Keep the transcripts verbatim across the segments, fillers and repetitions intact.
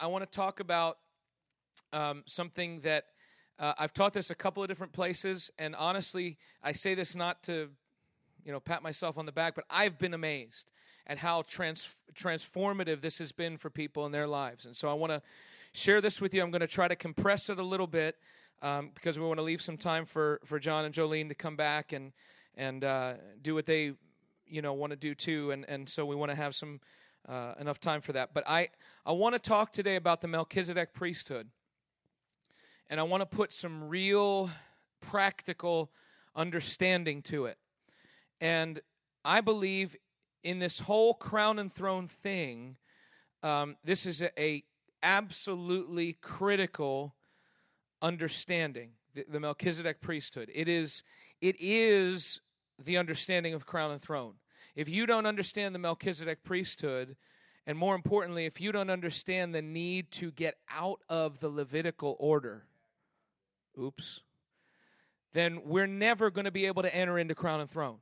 I want to talk about um, something that uh, I've taught this a couple of different places, and honestly, I say this not to, you know, pat myself on the back, but I've been amazed at how trans- transformative this has been for people in their lives. And so I want to share this with you. I'm going to try to compress it a little bit um, because we want to leave some time for, for John and Jolene to come back and and uh, do what they, you know, want to do too. And and so we want to have some uh, enough time for that. But I I want to talk today about the Melchizedek priesthood, and I want to put some real practical understanding to it. And I believe in this whole crown and throne thing, um, this is a, a absolutely critical understanding, the, the Melchizedek priesthood. It is, it is the understanding of crown and throne. If you don't understand the Melchizedek priesthood, and more importantly, if you don't understand the need to get out of the Levitical order, oops, then we're never going to be able to enter into crown and throne.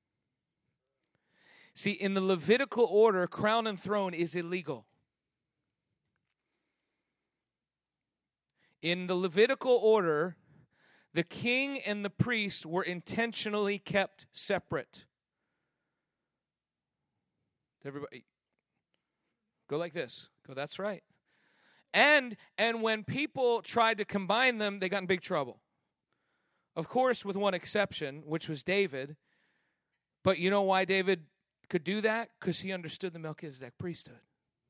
See, in the Levitical order, crown and throne is illegal. In the Levitical order, the king and the priest were intentionally kept separate. Everybody, go like this. Go, that's right. And, and when people tried to combine them, they got in big trouble. Of course, with one exception, which was David. But you know why David could do that? Because he understood the Melchizedek priesthood.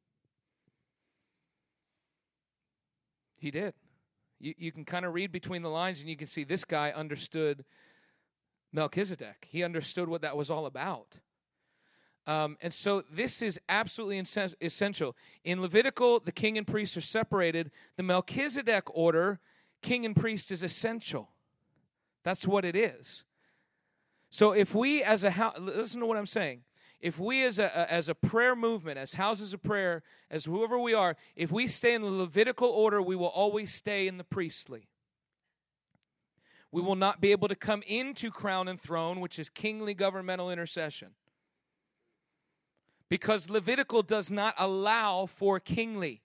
He did. You, you can kind of read between the lines and you can see this guy understood Melchizedek. He understood what that was all about. Um, and so this is absolutely essential. In Levitical, the king and priest are separated. The Melchizedek order, king and priest is essential. That's what it is. So if we as a house, listen to what I'm saying. If we as a, as a prayer movement, as houses of prayer, as whoever we are, if we stay in the Levitical order, we will always stay in the priestly. We will not be able to come into crown and throne, which is kingly governmental intercession. Because Levitical does not allow for kingly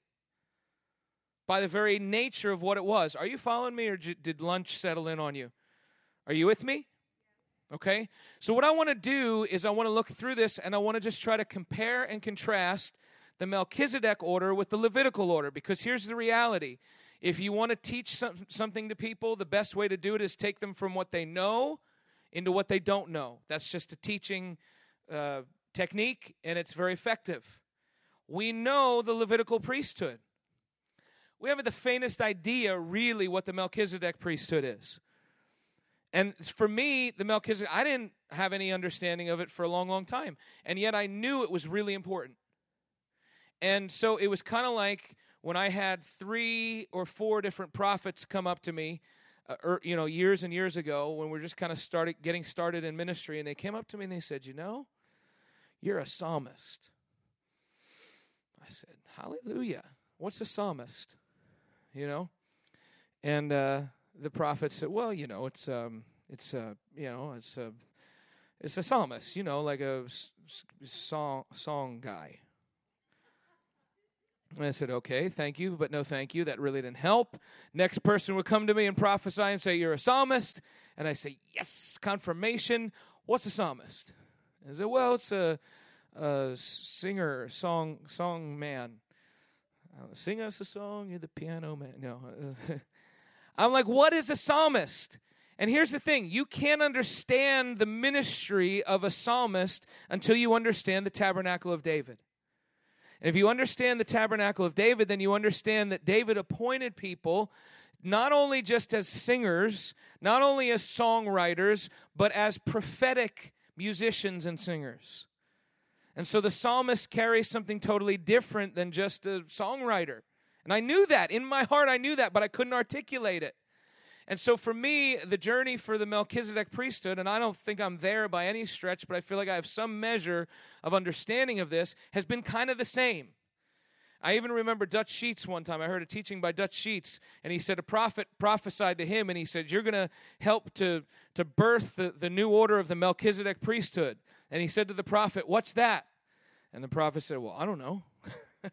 by the very nature of what it was. Are you following me, or did lunch settle in on you? Are you with me? Okay, so what I want to do is I want to look through this and I want to just try to compare and contrast the Melchizedek order with the Levitical order, because here's the reality. If you want to teach some, something to people, the best way to do it is take them from what they know into what they don't know. That's just a teaching uh, technique, and it's very effective. We know the Levitical priesthood. We have the faintest idea, really, what the Melchizedek priesthood is. And for me, the Melchizedek, I didn't have any understanding of it for a long, long time. And yet I knew it was really important. And so it was kind of like when I had three or four different prophets come up to me, uh, er, you know, years and years ago when we were just kind of started getting started in ministry. And they came up to me and they said, you know, you're a psalmist. I said, hallelujah. What's a psalmist? You know? And, uh, the prophet said, "Well, you know, it's um, it's a, uh, you know, it's a, it's a psalmist, you know, like a s- s- song song guy." And I said, "Okay, thank you, but no, thank you. That really didn't help." Next person would come to me and prophesy and say, "You're a psalmist," and I say, "Yes, confirmation. What's a psalmist?" And I said, "Well, it's a, a singer, song, song man. Uh, sing us a song. You're the piano man." No. I'm like, what is a psalmist? And here's the thing. You can't understand the ministry of a psalmist until you understand the tabernacle of David. And if you understand the tabernacle of David, then you understand that David appointed people not only just as singers, not only as songwriters, but as prophetic musicians and singers. And so the psalmist carries something totally different than just a songwriter. And I knew that. In my heart, I knew that, but I couldn't articulate it. And so for me, the journey for the Melchizedek priesthood, and I don't think I'm there by any stretch, but I feel like I have some measure of understanding of this, has been kind of the same. I even remember Dutch Sheets one time. I heard a teaching by Dutch Sheets, and he said a prophet prophesied to him, and he said, you're going to help to, to birth the, the new order of the Melchizedek priesthood. And he said to the prophet, what's that? And the prophet said, well, I don't know.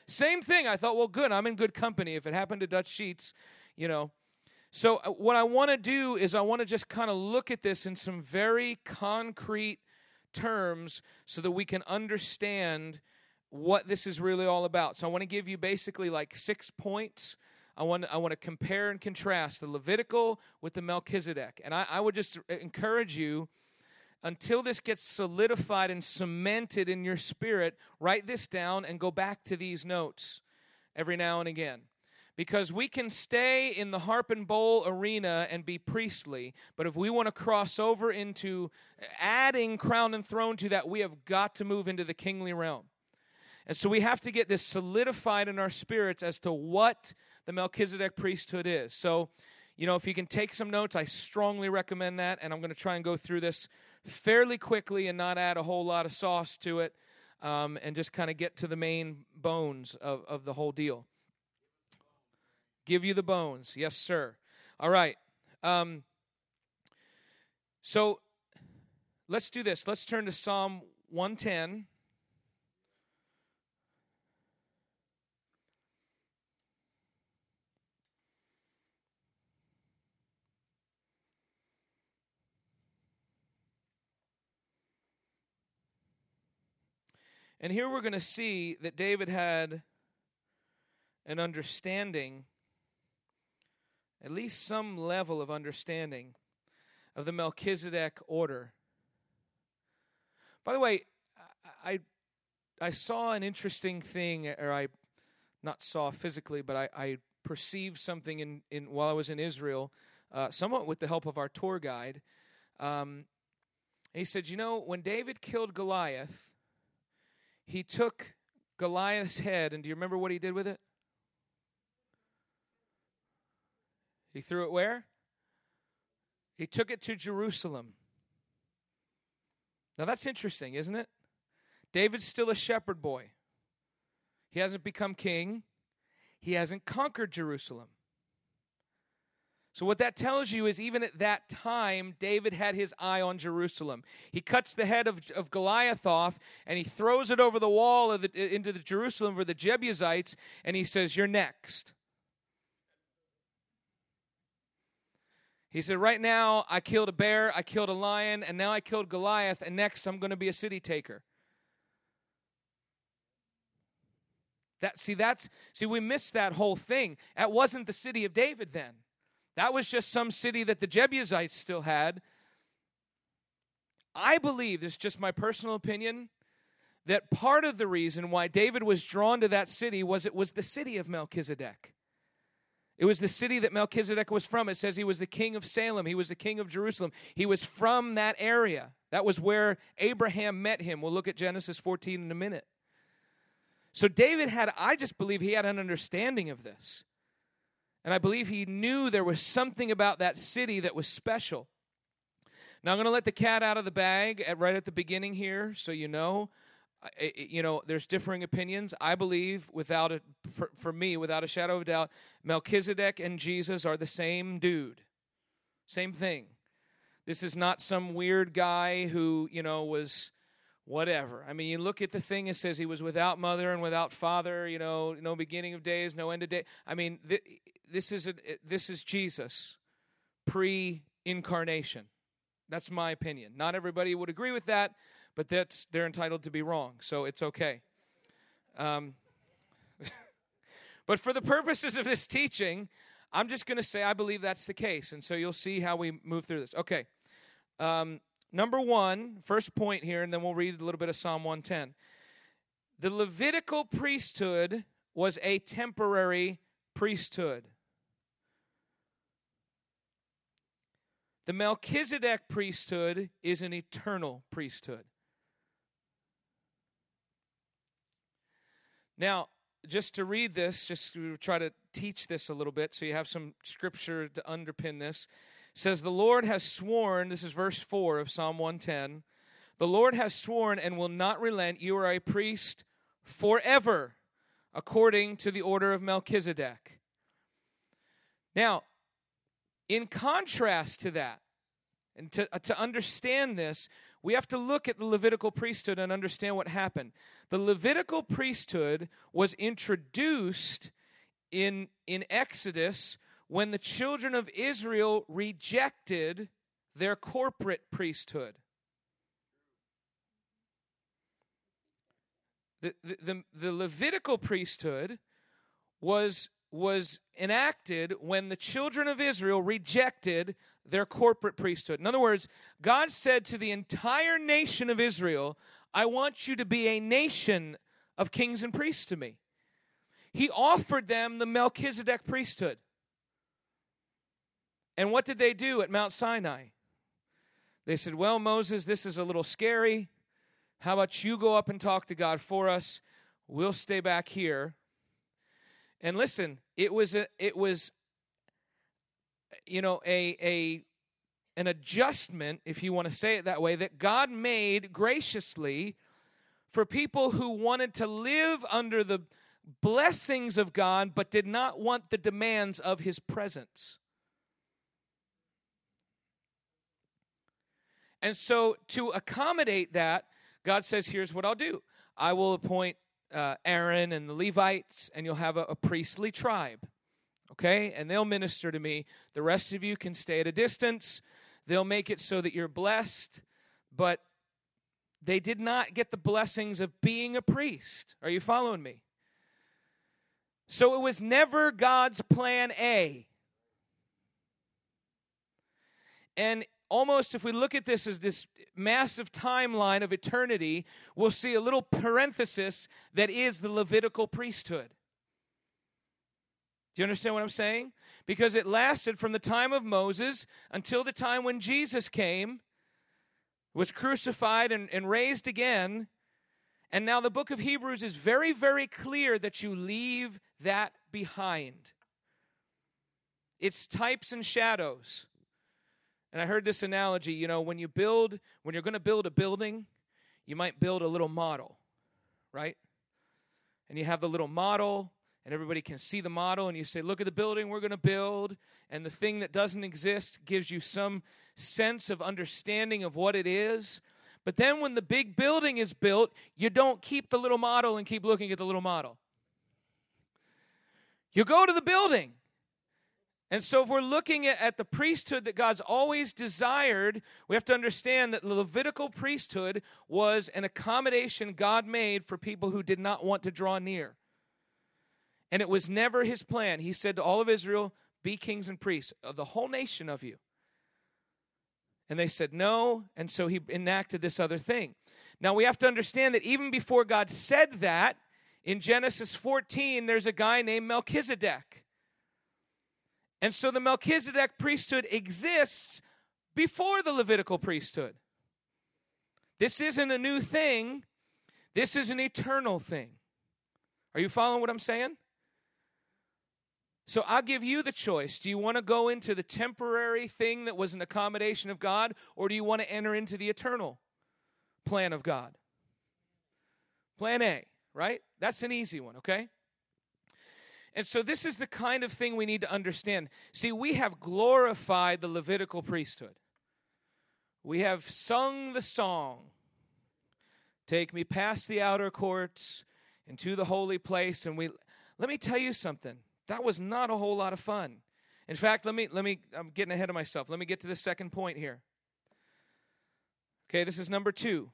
Same thing. I thought, well, good. I'm in good company. If it happened to Dutch Sheets, you know. So uh, what I want to do is I want to just kind of look at this in some very concrete terms so that we can understand what this is really all about. So I want to give you basically like six points. I want I want to compare and contrast the Levitical with the Melchizedek. And I, I would just encourage you, until this gets solidified and cemented in your spirit, write this down and go back to these notes every now and again. Because we can stay in the harp and bowl arena and be priestly, but if we want to cross over into adding crown and throne to that, we have got to move into the kingly realm. And so we have to get this solidified in our spirits as to what the Melchizedek priesthood is. So, you know, if you can take some notes, I strongly recommend that, and I'm going to try and go through this fairly quickly and not add a whole lot of sauce to it, um, and just kind of get to the main bones of, of the whole deal. Give you the bones. Yes, sir. All right. Um, so let's do this. Let's turn to Psalm one ten. And here we're going to see that David had an understanding, at least some level of understanding, of the Melchizedek order. By the way, I I saw an interesting thing, or I not saw physically, but I, I perceived something in, in while I was in Israel, uh, somewhat with the help of our tour guide. Um, and he said, you know, when David killed Goliath, he took Goliath's head, and do you remember what he did with it? He threw it where? He took it to Jerusalem. Now that's interesting, isn't it? David's still a shepherd boy. He hasn't become king. He hasn't conquered Jerusalem. So what that tells you is even at that time, David had his eye on Jerusalem. He cuts the head of, of Goliath off, and he throws it over the wall of the, into the Jerusalem for the Jebusites, and he says, you're next. He said, right now, I killed a bear, I killed a lion, and now I killed Goliath, and next I'm going to be a city taker. That, see, that's, see, we missed that whole thing. That wasn't the city of David then. That was just some city that the Jebusites still had. I believe, this is just my personal opinion, that part of the reason why David was drawn to that city was it was the city of Melchizedek. It was the city that Melchizedek was from. It says he was the king of Salem. He was the king of Jerusalem. He was from that area. That was where Abraham met him. We'll look at Genesis fourteen in a minute. So David had, I just believe he had an understanding of this. And I believe he knew there was something about that city that was special. Now I'm going to let the cat out of the bag at, right at the beginning here, so you know. I, you know, there's differing opinions. I believe, without a, for, for me, without a shadow of a doubt, Melchizedek and Jesus are the same dude. Same thing. This is not some weird guy who, you know, was whatever. I mean, you look at the thing, it says he was without mother and without father, you know, no beginning of days, no end of day. I mean, th- this is a, this is Jesus pre-incarnation. That's my opinion. Not everybody would agree with that, but that's they're entitled to be wrong, so it's okay. Um, but for the purposes of this teaching, I'm just going to say I believe that's the case, and so you'll see how we move through this. Okay. Um, number one, first point here, and then we'll read a little bit of Psalm one ten. The Levitical priesthood was a temporary priesthood. The Melchizedek priesthood is an eternal priesthood. Now, just to read this, just to try to teach this a little bit so you have some scripture to underpin this. It says, the Lord has sworn, this is verse four of Psalm one ten, the Lord has sworn and will not relent, you are a priest forever, according to the order of Melchizedek. Now, in contrast to that, and to, uh, to understand this, we have to look at the Levitical priesthood and understand what happened. The Levitical priesthood was introduced in, in Exodus when the children of Israel rejected their corporate priesthood. The, the, the, the Levitical priesthood was, was enacted when the children of Israel rejected their corporate priesthood. In other words, God said to the entire nation of Israel, I want you to be a nation of kings and priests to me. He offered them the Melchizedek priesthood. And what did they do at Mount Sinai? They said, well, Moses, this is a little scary. How about you go up and talk to God for us? We'll stay back here. And listen, it was a, it was, you know, a a an adjustment, if you want to say it that way, that God made graciously for people who wanted to live under the blessings of God, but did not want the demands of His presence. And so, to accommodate that, God says, here's what I'll do. I will appoint uh, Aaron and the Levites, and you'll have a, a priestly tribe. Okay? And they'll minister to me. The rest of you can stay at a distance. They'll make it so that you're blessed. But they did not get the blessings of being a priest. Are you following me? So it was never God's plan A. And almost if we look at this as this massive timeline of eternity, we'll see a little parenthesis that is the Levitical priesthood. Do you understand what I'm saying? Because it lasted from the time of Moses until the time when Jesus came, was crucified and, and raised again. And now the book of Hebrews is very, very clear that you leave that behind. It's types and shadows. And I heard this analogy, you know, when you build, when you're going to build a building, you might build a little model, right? And you have the little model, and everybody can see the model, and you say, look at the building we're going to build, and the thing that doesn't exist gives you some sense of understanding of what it is. But then when the big building is built, you don't keep the little model and keep looking at the little model. You go to the building. And so if we're looking at, at the priesthood that God's always desired, we have to understand that the Levitical priesthood was an accommodation God made for people who did not want to draw near. And it was never His plan. He said to all of Israel, be kings and priests, of the whole nation of you. And they said no, and so He enacted this other thing. Now we have to understand that even before God said that, in Genesis fourteen, there's a guy named Melchizedek. And so the Melchizedek priesthood exists before the Levitical priesthood. This isn't a new thing. This is an eternal thing. Are you following what I'm saying? So I'll give you the choice. Do you want to go into the temporary thing that was an accommodation of God, or do you want to enter into the eternal plan of God? Plan A, right? That's an easy one, okay? And so this is the kind of thing we need to understand. See, we have glorified the Levitical priesthood. We have sung the song, take me past the outer courts into the holy place. And we, let me tell you something. That was not a whole lot of fun. In fact, let me, let me, I'm getting ahead of myself. Let me get to the second point here. Okay, this is number two.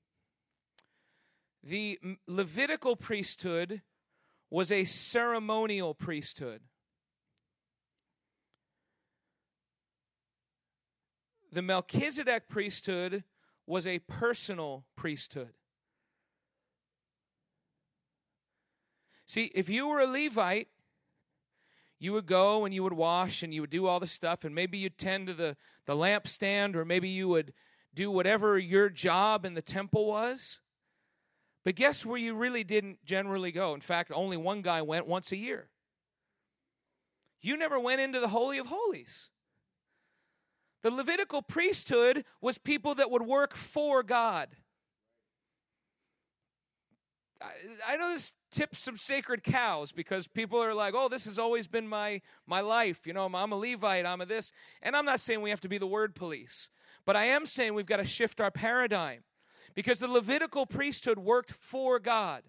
The Levitical priesthood was a ceremonial priesthood. The Melchizedek priesthood was a personal priesthood. See, if you were a Levite, you would go and you would wash and you would do all the stuff, and maybe you'd tend to the, the lampstand, or maybe you would do whatever your job in the temple was. But guess where you really didn't generally go? In fact, only one guy went once a year. You never went into the Holy of Holies. The Levitical priesthood was people that would work for God. I, I know this tips some sacred cows, because people are like, oh, this has always been my, my life. You know, I'm, I'm a Levite, I'm a this. And I'm not saying we have to be the word police. But I am saying we've got to shift our paradigm, because the Levitical priesthood worked for God.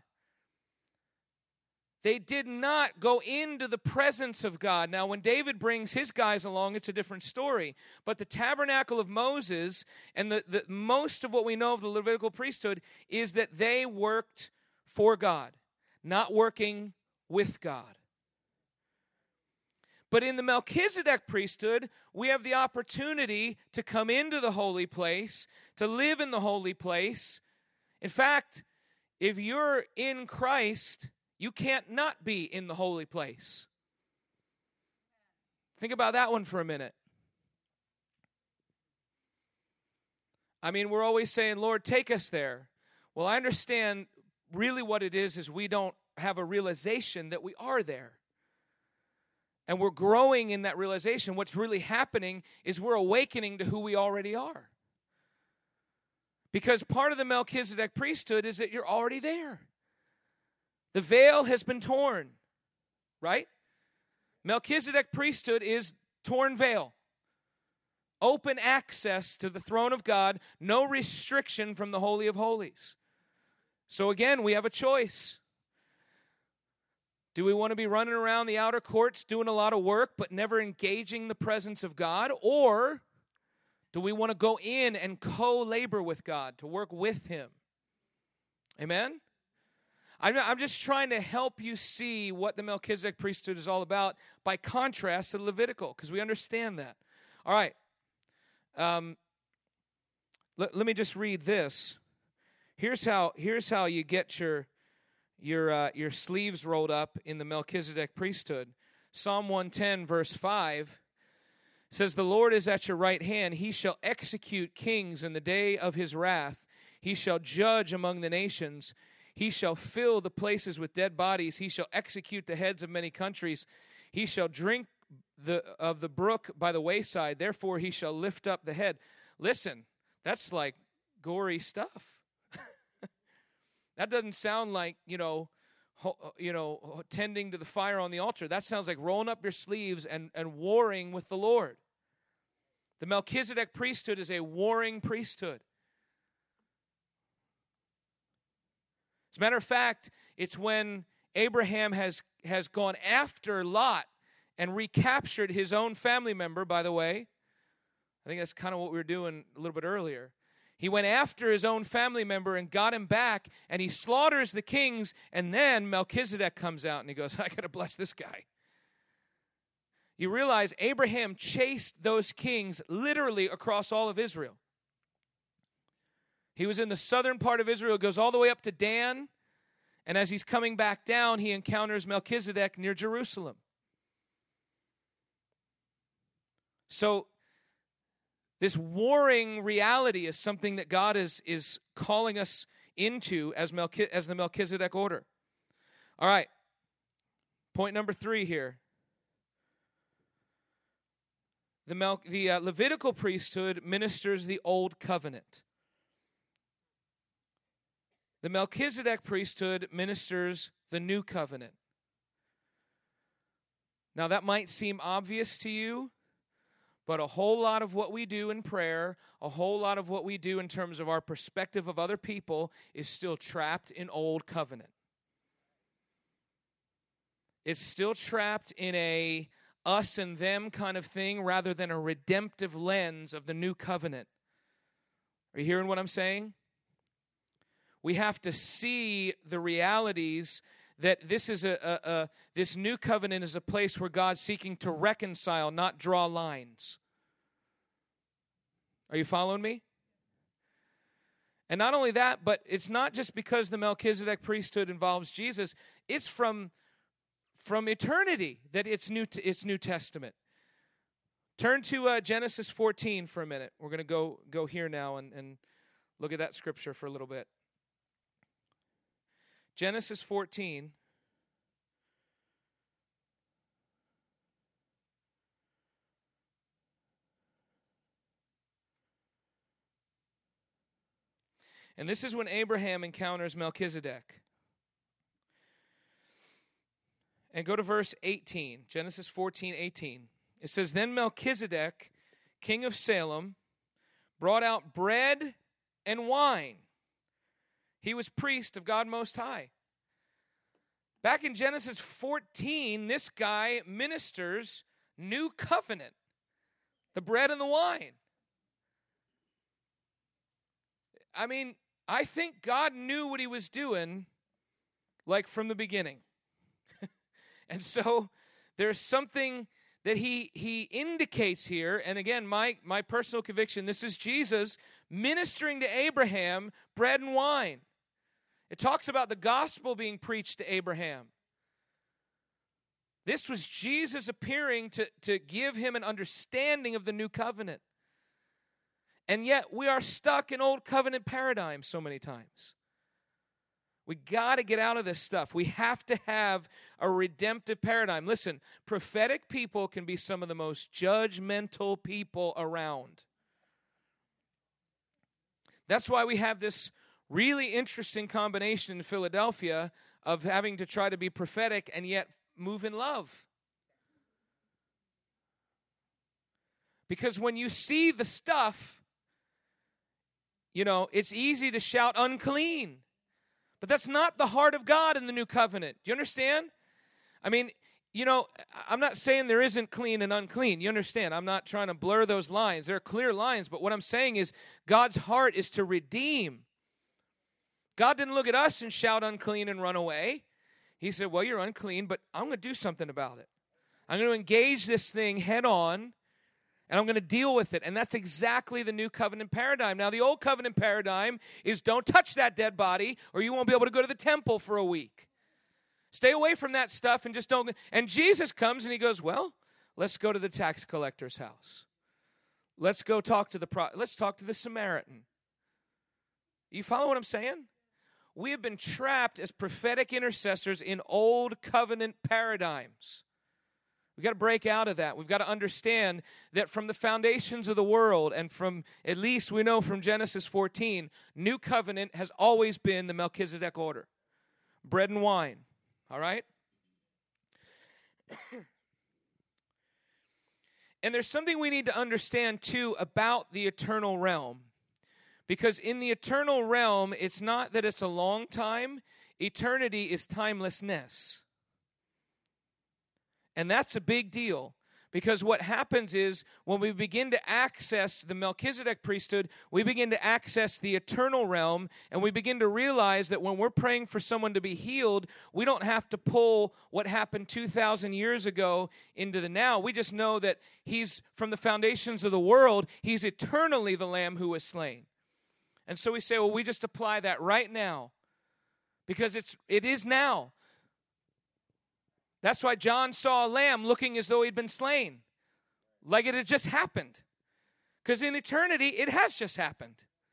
They did not go into the presence of God. Now, when David brings his guys along, it's a different story. But the tabernacle of Moses and the, the most of what we know of the Levitical priesthood is that they worked for God, not working with God. But in the Melchizedek priesthood, we have the opportunity to come into the holy place, to live in the holy place. In fact, if you're in Christ, you can't not be in the holy place. Think about that one for a minute. I mean, we're always saying, Lord, take us there. Well, I understand really what it is, is we don't have a realization that we are there. And we're growing in that realization. What's really happening is we're awakening to who we already are. Because part of the Melchizedek priesthood is that you're already there. The veil has been torn, right? Melchizedek priesthood is torn veil. Open access to the throne of God, no restriction from the Holy of Holies. So again, we have a choice. Do we want to be running around the outer courts doing a lot of work but never engaging the presence of God? Or do we want to go in and co-labor with God, to work with Him? Amen? I'm just trying to help you see what the Melchizedek priesthood is all about by contrast to the Levitical, because we understand that. All right. Um, let, let me just read this. Here's how, here's how you get your... Your uh, your sleeves rolled up in the Melchizedek priesthood. Psalm one ten, verse five says, "The Lord is at your right hand. He shall execute kings in the day of his wrath. He shall judge among the nations. He shall fill the places with dead bodies. He shall execute the heads of many countries. He shall drink the of the brook by the wayside. Therefore he shall lift up the head." Listen, that's like gory stuff. That doesn't sound like, you know, ho, you know, tending to the fire on the altar. That sounds like rolling up your sleeves and, and warring with the Lord. The Melchizedek priesthood is a warring priesthood. As a matter of fact, it's when Abraham has, has gone after Lot and recaptured his own family member, by the way. I think that's kind of what we were doing a little bit earlier. He went after his own family member and got him back, and he slaughters the kings, and then Melchizedek comes out and he goes, I got to bless this guy. You realize Abraham chased those kings literally across all of Israel. He was in the southern part of Israel, goes all the way up to Dan, and as he's coming back down, he encounters Melchizedek near Jerusalem. So, this warring reality is something that God is, is calling us into as, Melchi- as the Melchizedek order. All right. Point number three here. The, Mel- the uh, Levitical priesthood ministers the old covenant. The Melchizedek priesthood ministers the new covenant. Now that might seem obvious to you, but a whole lot of what we do in prayer, a whole lot of what we do in terms of our perspective of other people is still trapped in old covenant. It's still trapped in a us and them kind of thing rather than a redemptive lens of the new covenant. Are you hearing what I'm saying? We have to see the realities that this is a, a, a this new covenant is a place where God's seeking to reconcile, not draw lines. Are you following me? And not only that, but it's not just because the Melchizedek priesthood involves Jesus. It's from, from eternity that it's new. It's New Testament. Turn to uh, Genesis fourteen for a minute. We're going to go go here now and, and look at that scripture for a little bit. Genesis fourteen. And this is when Abraham encounters Melchizedek. And go to verse eighteen, Genesis fourteen, eighteen. It says, Then Melchizedek, king of Salem, brought out bread and wine. He was priest of God Most High. Back in Genesis fourteen, this guy ministers new covenant, the bread and the wine. I mean, I think God knew what he was doing, like from the beginning. And so there's something that he he indicates here, and again, my, my personal conviction, this is Jesus ministering to Abraham bread and wine. It talks about the gospel being preached to Abraham. This was Jesus appearing to, to give him an understanding of the new covenant. And yet we are stuck in old covenant paradigms so many times. We got to get out of this stuff. We have to have a redemptive paradigm. Listen, prophetic people can be some of the most judgmental people around. That's why we have this really interesting combination in Philadelphia of having to try to be prophetic and yet move in love. Because when you see the stuff, you know, it's easy to shout unclean. But that's not the heart of God in the new covenant. Do you understand? I mean, you know, I'm not saying there isn't clean and unclean. You understand? I'm not trying to blur those lines. There are clear lines. But what I'm saying is God's heart is to redeem. God didn't look at us and shout unclean and run away. He said, well, you're unclean, but I'm going to do something about it. I'm going to engage this thing head on, and I'm going to deal with it. And that's exactly the new covenant paradigm. Now, the old covenant paradigm is don't touch that dead body or you won't be able to go to the temple for a week. Stay away from that stuff and just don't. And Jesus comes and he goes, well, let's go to the tax collector's house. Let's go talk to the, pro- let's talk to the Samaritan. You follow what I'm saying? We have been trapped as prophetic intercessors in old covenant paradigms. We've got to break out of that. We've got to understand that from the foundations of the world and from, at least we know from Genesis fourteen, new covenant has always been the Melchizedek order. Bread and wine, all right? And there's something we need to understand, too, about the eternal realm. Because in the eternal realm, it's not that it's a long time. Eternity is timelessness. And that's a big deal, because what happens is when we begin to access the Melchizedek priesthood, we begin to access the eternal realm, and we begin to realize that when we're praying for someone to be healed, we don't have to pull what happened two thousand years ago into the now. We just know that he's from the foundations of the world, he's eternally the Lamb who was slain. And so we say, well, we just apply that right now, because it's it is now. That's why John saw a lamb looking as though he'd been slain, like it had just happened. Because in eternity, it has just happened.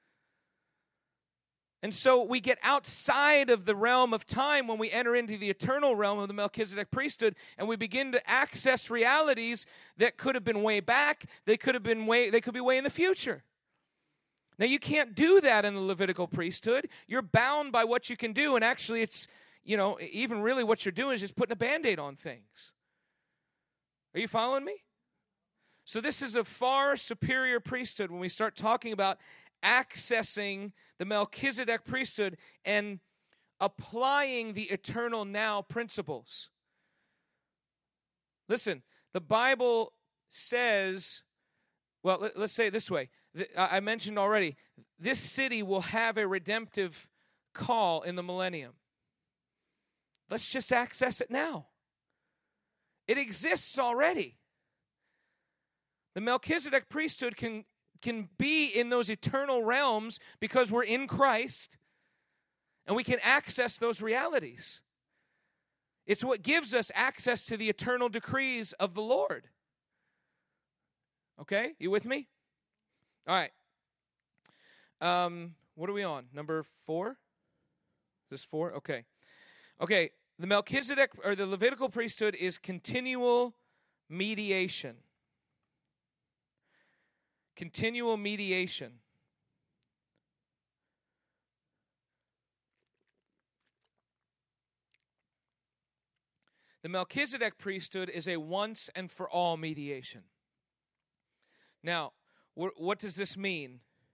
And so we get outside of the realm of time when we enter into the eternal realm of the Melchizedek priesthood, and we begin to access realities that could have been way back, they could have been way, they could be way in the future. Now, you can't do that in the Levitical priesthood. You're bound by what you can do, and actually it's, you know, even really what you're doing is just putting a Band-Aid on things. Are you following me? So this is a far superior priesthood when we start talking about accessing the Melchizedek priesthood and applying the eternal now principles. Listen, the Bible says, well, let, let's say it this way. I mentioned already, this city will have a redemptive call in the millennium. Let's just access it now. It exists already. The Melchizedek priesthood can, can be in those eternal realms because we're in Christ, and we can access those realities. It's what gives us access to the eternal decrees of the Lord. Okay, you with me? All right. Um, what are we on? Number four? Is this four? Okay. Okay, the Melchizedek, or the Levitical priesthood, is continual mediation. Continual mediation. The Melchizedek priesthood is a once and for all mediation. Now, wh- what does this mean?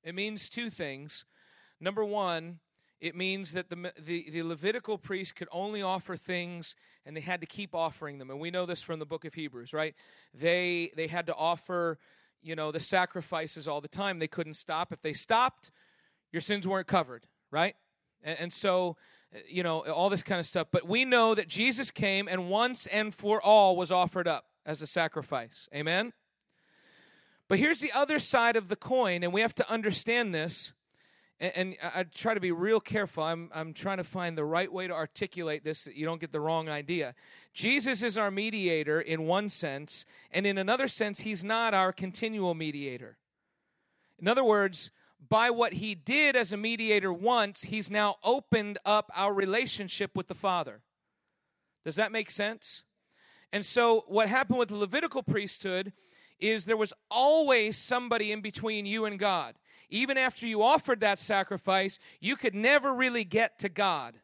It means two things. Number one, it means that the, the, the Levitical priest could only offer things, and they had to keep offering them. And we know this from the book of Hebrews, right? They they had to offer, you know, the sacrifices all the time. They couldn't stop. If they stopped, your sins weren't covered, right? And, and so, you know, all this kind of stuff. But we know that Jesus came and once and for all was offered up as a sacrifice. Amen? But here's the other side of the coin, and we have to understand this. And, and I, I try to be real careful. I'm, I'm trying to find the right way to articulate this so that you don't get the wrong idea. Jesus is our mediator in one sense, and in another sense, he's not our continual mediator. In other words, by what he did as a mediator once, he's now opened up our relationship with the Father. Does that make sense? And so what happened with the Levitical priesthood is there was always somebody in between you and God. Even after you offered that sacrifice, you could never really get to God.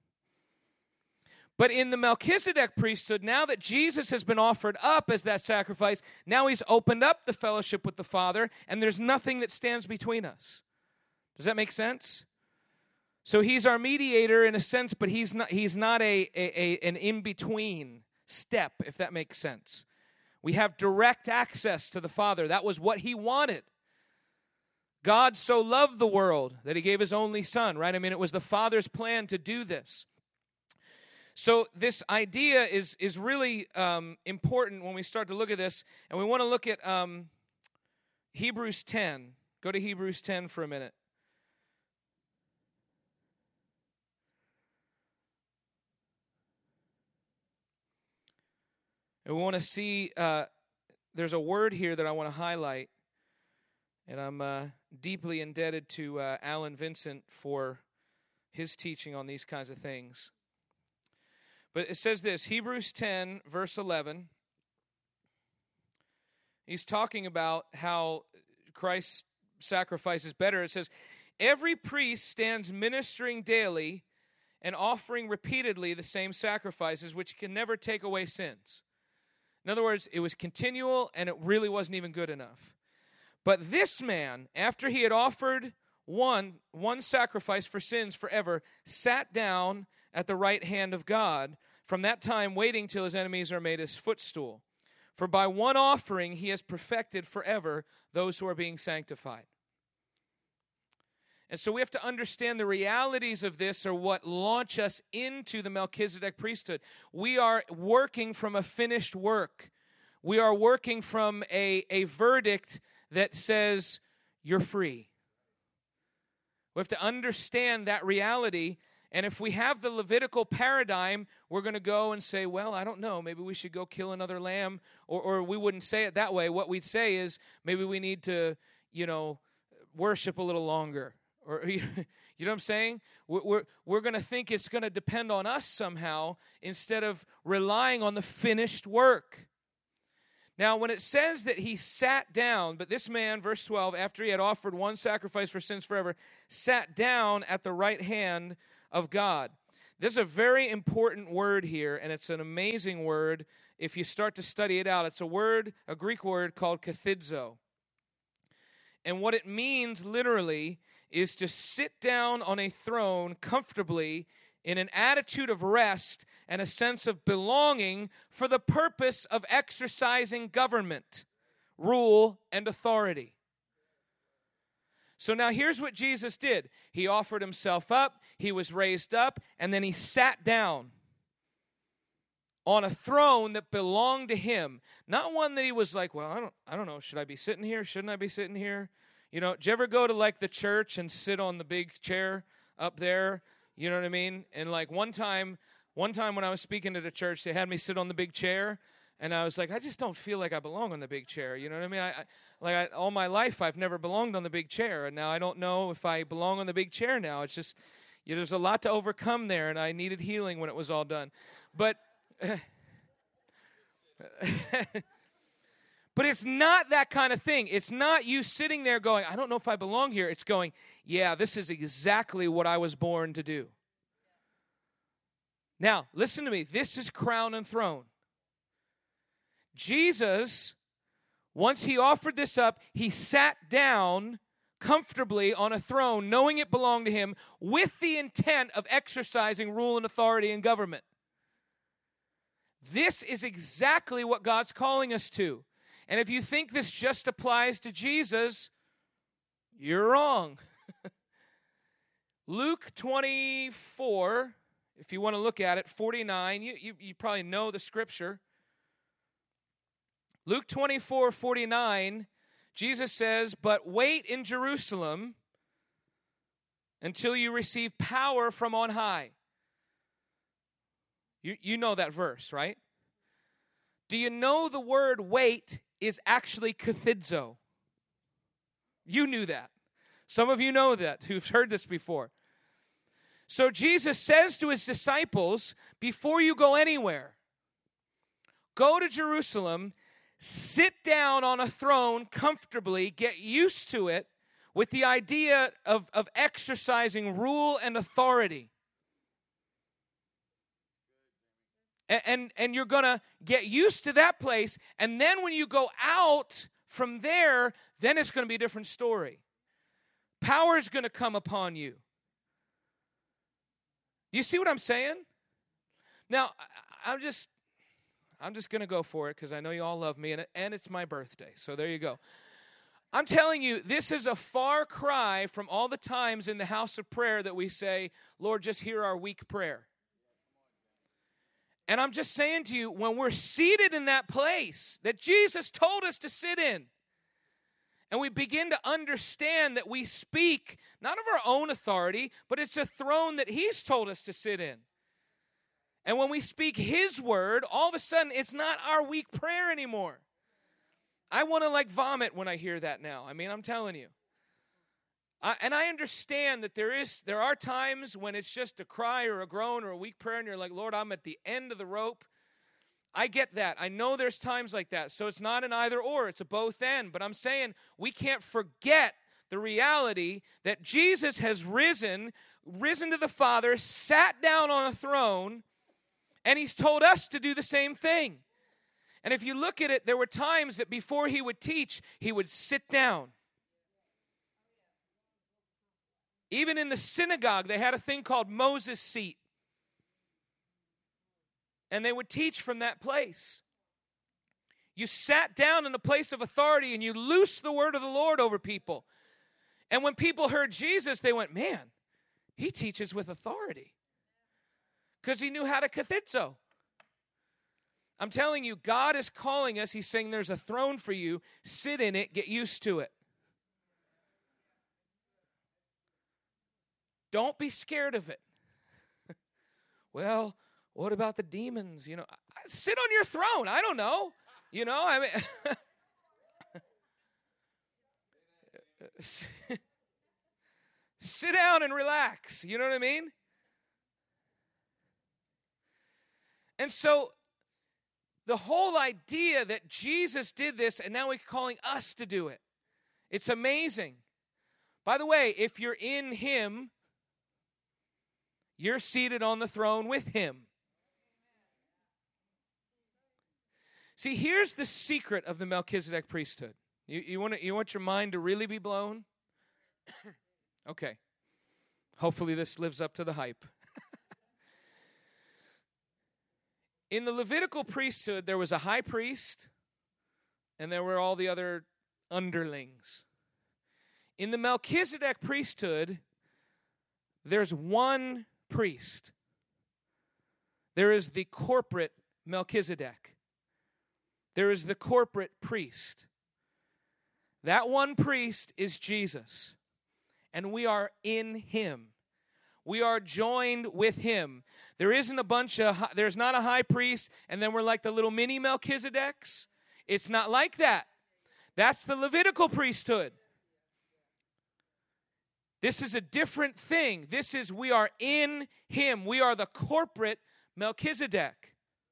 But in the Melchizedek priesthood, now that Jesus has been offered up as that sacrifice, now he's opened up the fellowship with the Father, and there's nothing that stands between us. Does that make sense? So he's our mediator in a sense, but he's not, he's not a, a, a an in-between step, if that makes sense. We have direct access to the Father. That was what he wanted. God so loved the world that he gave his only son, right? I mean, it was the Father's plan to do this. So this idea is, is really um, important when we start to look at this. And we want to look at um, Hebrews ten. Go to Hebrews ten for a minute. And we want to see, uh, there's a word here that I want to highlight. And I'm uh, deeply indebted to uh, Alan Vincent for his teaching on these kinds of things. But it says this, Hebrews ten, verse eleven. He's talking about how Christ's sacrifice is better. It says, every priest stands ministering daily and offering repeatedly the same sacrifices, which can never take away sins. In other words, it was continual, and it really wasn't even good enough. But this man, after he had offered one, one sacrifice for sins forever, sat down at the right hand of God, from that time waiting till his enemies are made his footstool. For by one offering he has perfected forever those who are being sanctified. And so we have to understand the realities of this are what launch us into the Melchizedek priesthood. We are working from a finished work. We are working from a, a verdict that says, you're free. We have to understand that reality. And if we have the Levitical paradigm, we're going to go and say, well, I don't know, maybe we should go kill another lamb. Or, or we wouldn't say it that way. What we'd say is, maybe we need to, you know, worship a little longer. Or, you know what I'm saying? We're, we're, we're going to think it's going to depend on us somehow instead of relying on the finished work. Now, when it says that he sat down, but this man, verse twelve, after he had offered one sacrifice for sins forever, sat down at the right hand of God. This is a very important word here, and it's an amazing word if you start to study it out. It's a word, a Greek word called kathidzo. And what it means literally is to sit down on a throne comfortably in an attitude of rest and a sense of belonging for the purpose of exercising government, rule, and authority. So now here's what Jesus did. He offered himself up, he was raised up, and then he sat down on a throne that belonged to him. Not one that he was like, well, I don't, I don't know, should I be sitting here? Shouldn't I be sitting here? You know, did you ever go to like the church and sit on the big chair up there? You know what I mean? And like one time, one time when I was speaking at a church, they had me sit on the big chair, and I was like, I just don't feel like I belong on the big chair. You know what I mean? I, I like I, all my life, I've never belonged on the big chair, and now I don't know if I belong on the big chair now. It's just, you know, there's a lot to overcome there, and I needed healing when it was all done. But, but it's not that kind of thing. It's not you sitting there going, I don't know if I belong here. It's going, yeah, this is exactly what I was born to do. Now, listen to me. This is crown and throne. Jesus, once he offered this up, he sat down comfortably on a throne, knowing it belonged to him, with the intent of exercising rule and authority in government. This is exactly what God's calling us to. And if you think this just applies to Jesus, you're wrong. Luke twenty-four, if you want to look at it, forty-nine, you, you, you probably know the scripture. Luke twenty-four, forty-nine, Jesus says, "But wait in Jerusalem until you receive power from on high." You, you know that verse, right? Do you know the word wait is actually kathidzo? You knew that. Some of you know that, who've heard this before. So Jesus says to his disciples, before you go anywhere, go to Jerusalem, sit down on a throne comfortably, get used to it, with the idea of, of exercising rule and authority. And, and, and you're going to get used to that place, and then when you go out from there, then it's going to be a different story. Power is going to come upon you. Do you see what I'm saying? Now, I, I'm just, I'm just going to go for it because I know you all love me, and, and it's my birthday. So there you go. I'm telling you, this is a far cry from all the times in the house of prayer that we say, Lord, just hear our weak prayer. And I'm just saying to you, when we're seated in that place that Jesus told us to sit in, and we begin to understand that we speak not of our own authority, but it's a throne that he's told us to sit in. And when we speak his word, all of a sudden it's not our weak prayer anymore. I want to like vomit when I hear that now. I mean, I'm telling you. I, and I understand that there is there are times when it's just a cry or a groan or a weak prayer, and you're like, Lord, I'm at the end of the rope. I get that. I know there's times like that. So it's not an either or. It's a both and. But I'm saying we can't forget the reality that Jesus has risen, risen to the Father, sat down on a throne, and he's told us to do the same thing. And if you look at it, there were times that before he would teach, he would sit down. Even in the synagogue, they had a thing called Moses' seat. And they would teach from that place. You sat down in a place of authority and you loosed the word of the Lord over people. And when people heard Jesus, they went, man, he teaches with authority. Because he knew how to kathidzo. I'm telling you, God is calling us. He's saying there's a throne for you. Sit in it. Get used to it. Don't be scared of it. Well, what about the demons? You know, sit on your throne. I don't know. You know, I mean, sit down and relax. You know what I mean? And so, the whole idea that Jesus did this and now he's calling us to do it. It's amazing. By the way, if you're in him, you're seated on the throne with him. See, here's the secret of the Melchizedek priesthood. You, you, want to, you want your mind to really be blown? Okay. Hopefully this lives up to the hype. In the Levitical priesthood, there was a high priest, and there were all the other underlings. In the Melchizedek priesthood, there's one priest. There is the corporate Melchizedek. There is the corporate priest. That one priest is Jesus, and we are in him. We are joined with him. There isn't a bunch of, there's not a high priest, and then we're like the little mini Melchizedeks. It's not like that. That's the Levitical priesthood. This is a different thing. This is, we are in him. We are the corporate Melchizedek.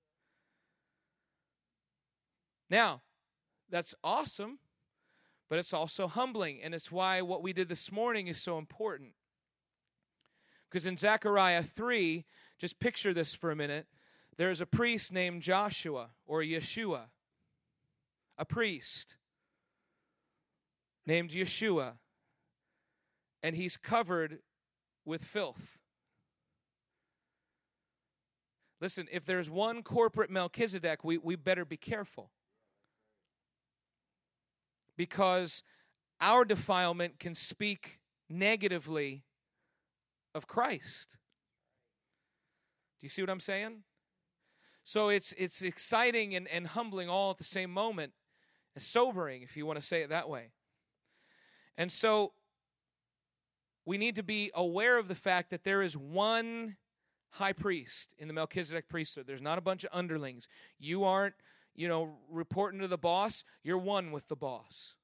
Now, that's awesome, but it's also humbling, and it's why what we did this morning is so important. Because in Zechariah three, just picture this for a minute, there's a priest named Joshua or Yeshua. A priest named Yeshua. and he's covered with filth. Listen, if there's one corporate Melchizedek, we, we better be careful. Because our defilement can speak negatively of Christ. Do you see what I'm saying? So it's it's exciting and, and humbling all at the same moment. It's sobering, if you want to say it that way. And so we need to be aware of the fact that there is one high priest in the Melchizedek priesthood. There's not a bunch of underlings. You aren't, you know, reporting to the boss. You're one with the boss.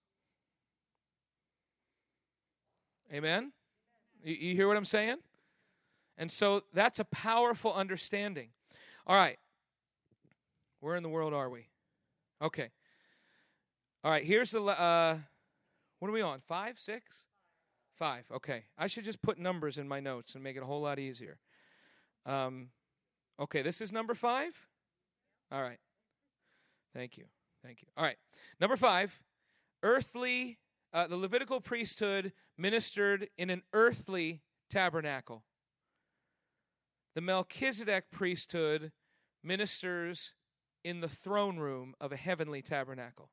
Amen? You, you hear what I'm saying? And so that's a powerful understanding. All right. Where in the world are we? Okay. All right, here's the, uh, what are we on, five, six? Five, okay. I should just put numbers in my notes and make it a whole lot easier. Um, okay, this is number five? All right. Thank you. Thank you. All right. Number five, earthly, uh, the Levitical priesthood ministered in an earthly tabernacle. The Melchizedek priesthood ministers in the throne room of a heavenly tabernacle.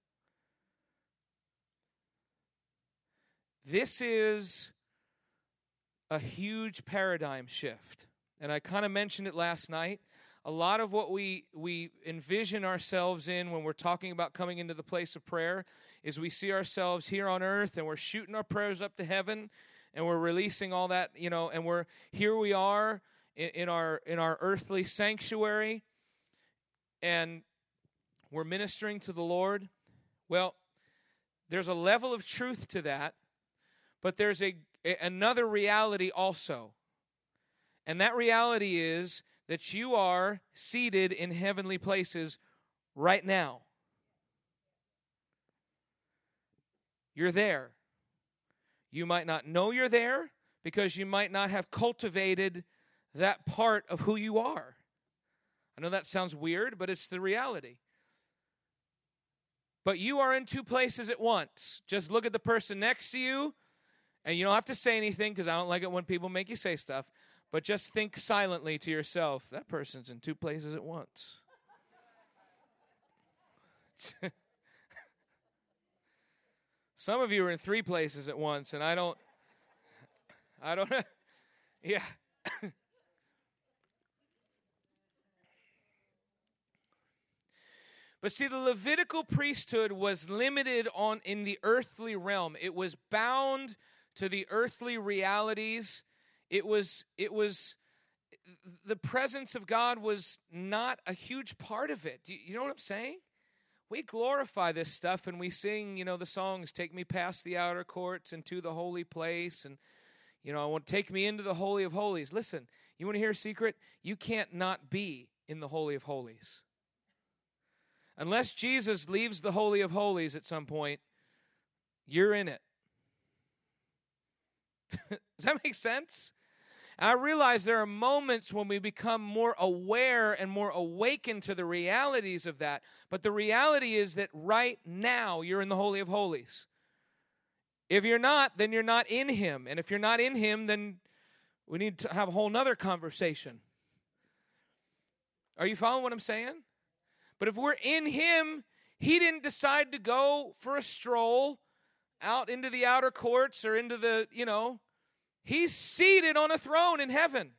This is a huge paradigm shift. And I kind of mentioned it last night. A lot of what we, we envision ourselves in when we're talking about coming into the place of prayer is we see ourselves here on earth and we're shooting our prayers up to heaven and we're releasing all that, you know, and we're here we are in, in our in our earthly sanctuary and we're ministering to the Lord. Well, there's a level of truth to that, but there's a, a another reality also. And that reality is that you are seated in heavenly places right now. You're there. You might not know you're there because you might not have cultivated that part of who you are. I know that sounds weird, but it's the reality. But you are in two places at once. Just look at the person next to you, and you don't have to say anything because I don't like it when people make you say stuff. But just think silently to yourself, that person's in two places at once. Some of you are in three places at once, and I don't, I don't, yeah. But see, the Levitical priesthood was limited on in the earthly realm. It was bound to the earthly realities. It was, it was, the presence of God was not a huge part of it. Do you, you know what I'm saying? We glorify this stuff and we sing, you know, the songs, take me past the outer courts and to the holy place. And, you know, I want to take me into the Holy of Holies. Listen, you want to hear a secret? You can't not be in the Holy of Holies. Unless Jesus leaves the Holy of Holies at some point, you're in it. Does that make sense? And I realize there are moments when we become more aware and more awakened to the realities of that. But the reality is that right now you're in the Holy of Holies. If you're not, then you're not in Him. And if you're not in Him, then we need to have a whole nother conversation. Are you following what I'm saying? But if we're in Him, He didn't decide to go for a stroll out into the outer courts or into the, you know, He's seated on a throne in heaven.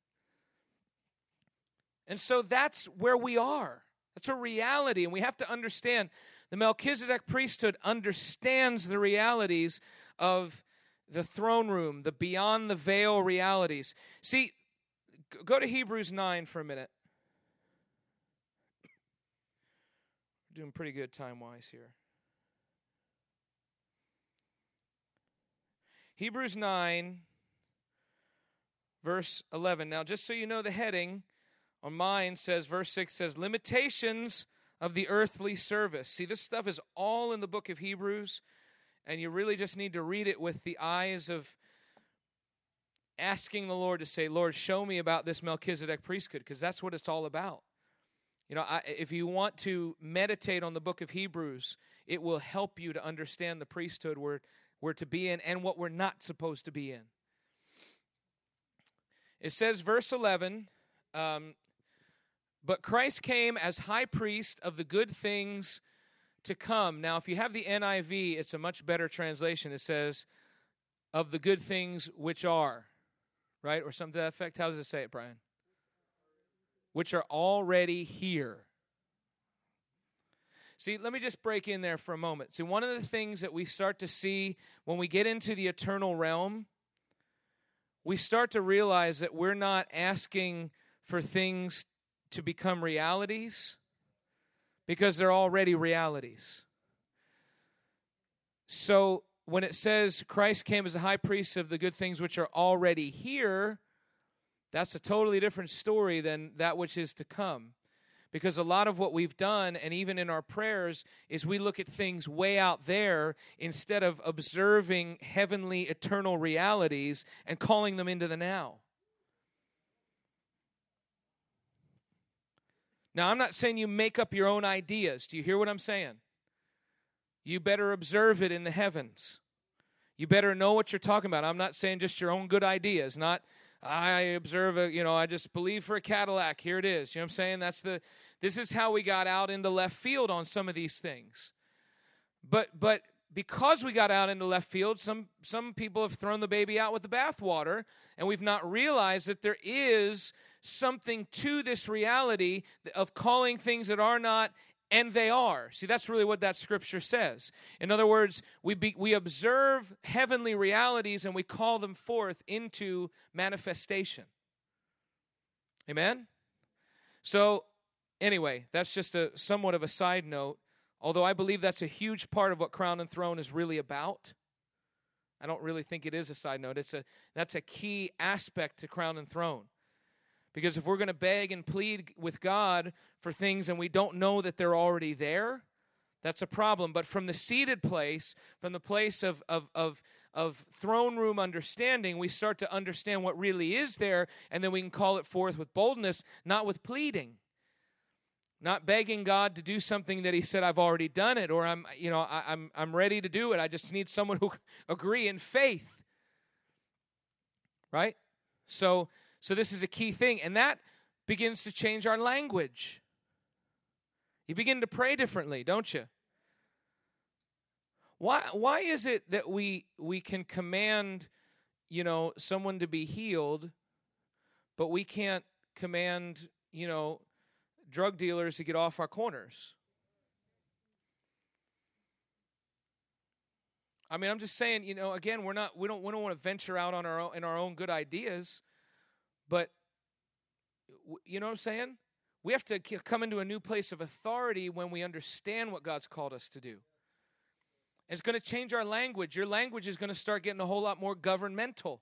And so that's where we are. That's a reality, and we have to understand the Melchizedek priesthood understands the realities of the throne room, the beyond the veil realities. See, go to Hebrews nine for a minute. We're doing pretty good time-wise here. Hebrews nine, verse eleven. Now, just so you know, the heading on mine says, verse six says, limitations of the earthly service. See, this stuff is all in the book of Hebrews, and you really just need to read it with the eyes of asking the Lord to say, Lord, show me about this Melchizedek priesthood, because that's what it's all about. You know, I, if you want to meditate on the book of Hebrews, it will help you to understand the priesthood we're, we're to be in and what we're not supposed to be in. It says, verse eleven, um, but Christ came as high priest of the good things to come. Now, if you have the N I V, it's a much better translation. It says, of the good things which are, right? Or something to that effect. How does it say it, Brian? Which are already here. See, let me just break in there for a moment. See, one of the things that we start to see when we get into the eternal realm, we start to realize that we're not asking for things to become realities because they're already realities. So when it says Christ came as a high priest of the good things which are already here, that's a totally different story than that which is to come. Because a lot of what we've done, and even in our prayers, is we look at things way out there instead of observing heavenly, eternal realities and calling them into the now. Now, I'm not saying you make up your own ideas. Do you hear what I'm saying? You better observe it in the heavens. You better know what you're talking about. I'm not saying just your own good ideas, not I observe a, you know, I just believe for a Cadillac. Here it is. You know what I'm saying? That's the, this is how we got out into left field on some of these things. But, but because we got out into left field, some, some people have thrown the baby out with the bathwater, and we've not realized that there is something to this reality of calling things that are not and they are. See, that's really what that scripture says. In other words, we be, we observe heavenly realities and we call them forth into manifestation. Amen? So, anyway, that's just a somewhat of a side note, although I believe that's a huge part of what Crown and Throne is really about. I don't really think it is a side note. It's a that's a key aspect to Crown and Throne. Because if we're going to beg and plead with God for things and we don't know that they're already there, that's a problem. But from the seated place, from the place of, of, of, of throne room understanding, we start to understand what really is there, and then we can call it forth with boldness, not with pleading. Not begging God to do something that he said, I've already done it, or I'm, you know, I, I'm, I'm ready to do it. I just need someone who agree in faith. Right? So... So this is a key thing, and that begins to change our language. You begin to pray differently, don't you? Why why is it that we we can command, you know, someone to be healed, but we can't command, you know, drug dealers to get off our corners? I mean, I'm just saying, you know, again, we're not we don't we don't want to venture out on our own in our own good ideas. But, you know what I'm saying? We have to come into a new place of authority when we understand what God's called us to do. It's going to change our language. Your language is going to start getting a whole lot more governmental.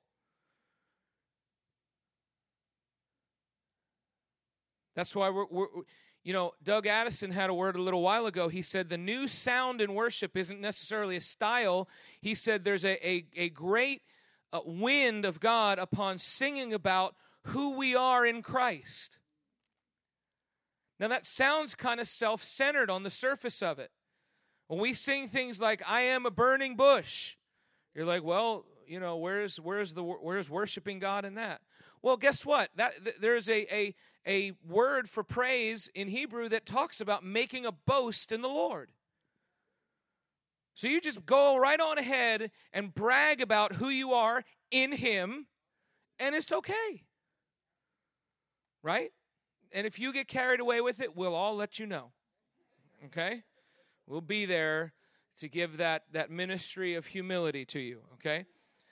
That's why we're, we're you know, Doug Addison had a word a little while ago. He said the new sound in worship isn't necessarily a style. He said there's a, a, a great uh, wind of God upon singing about who we are in Christ. Now that sounds kind of self-centered on the surface of it. When we sing things like, I am a burning bush, you're like, well, you know, where's where's the where's worshiping God in that? Well, guess what? That th- there's a, a a word for praise in Hebrew that talks about making a boast in the Lord. So you just go right on ahead and brag about who you are in Him, and it's okay. Right? And if you get carried away with it, we'll all let you know. Okay? We'll be there to give that, that ministry of humility to you. Okay?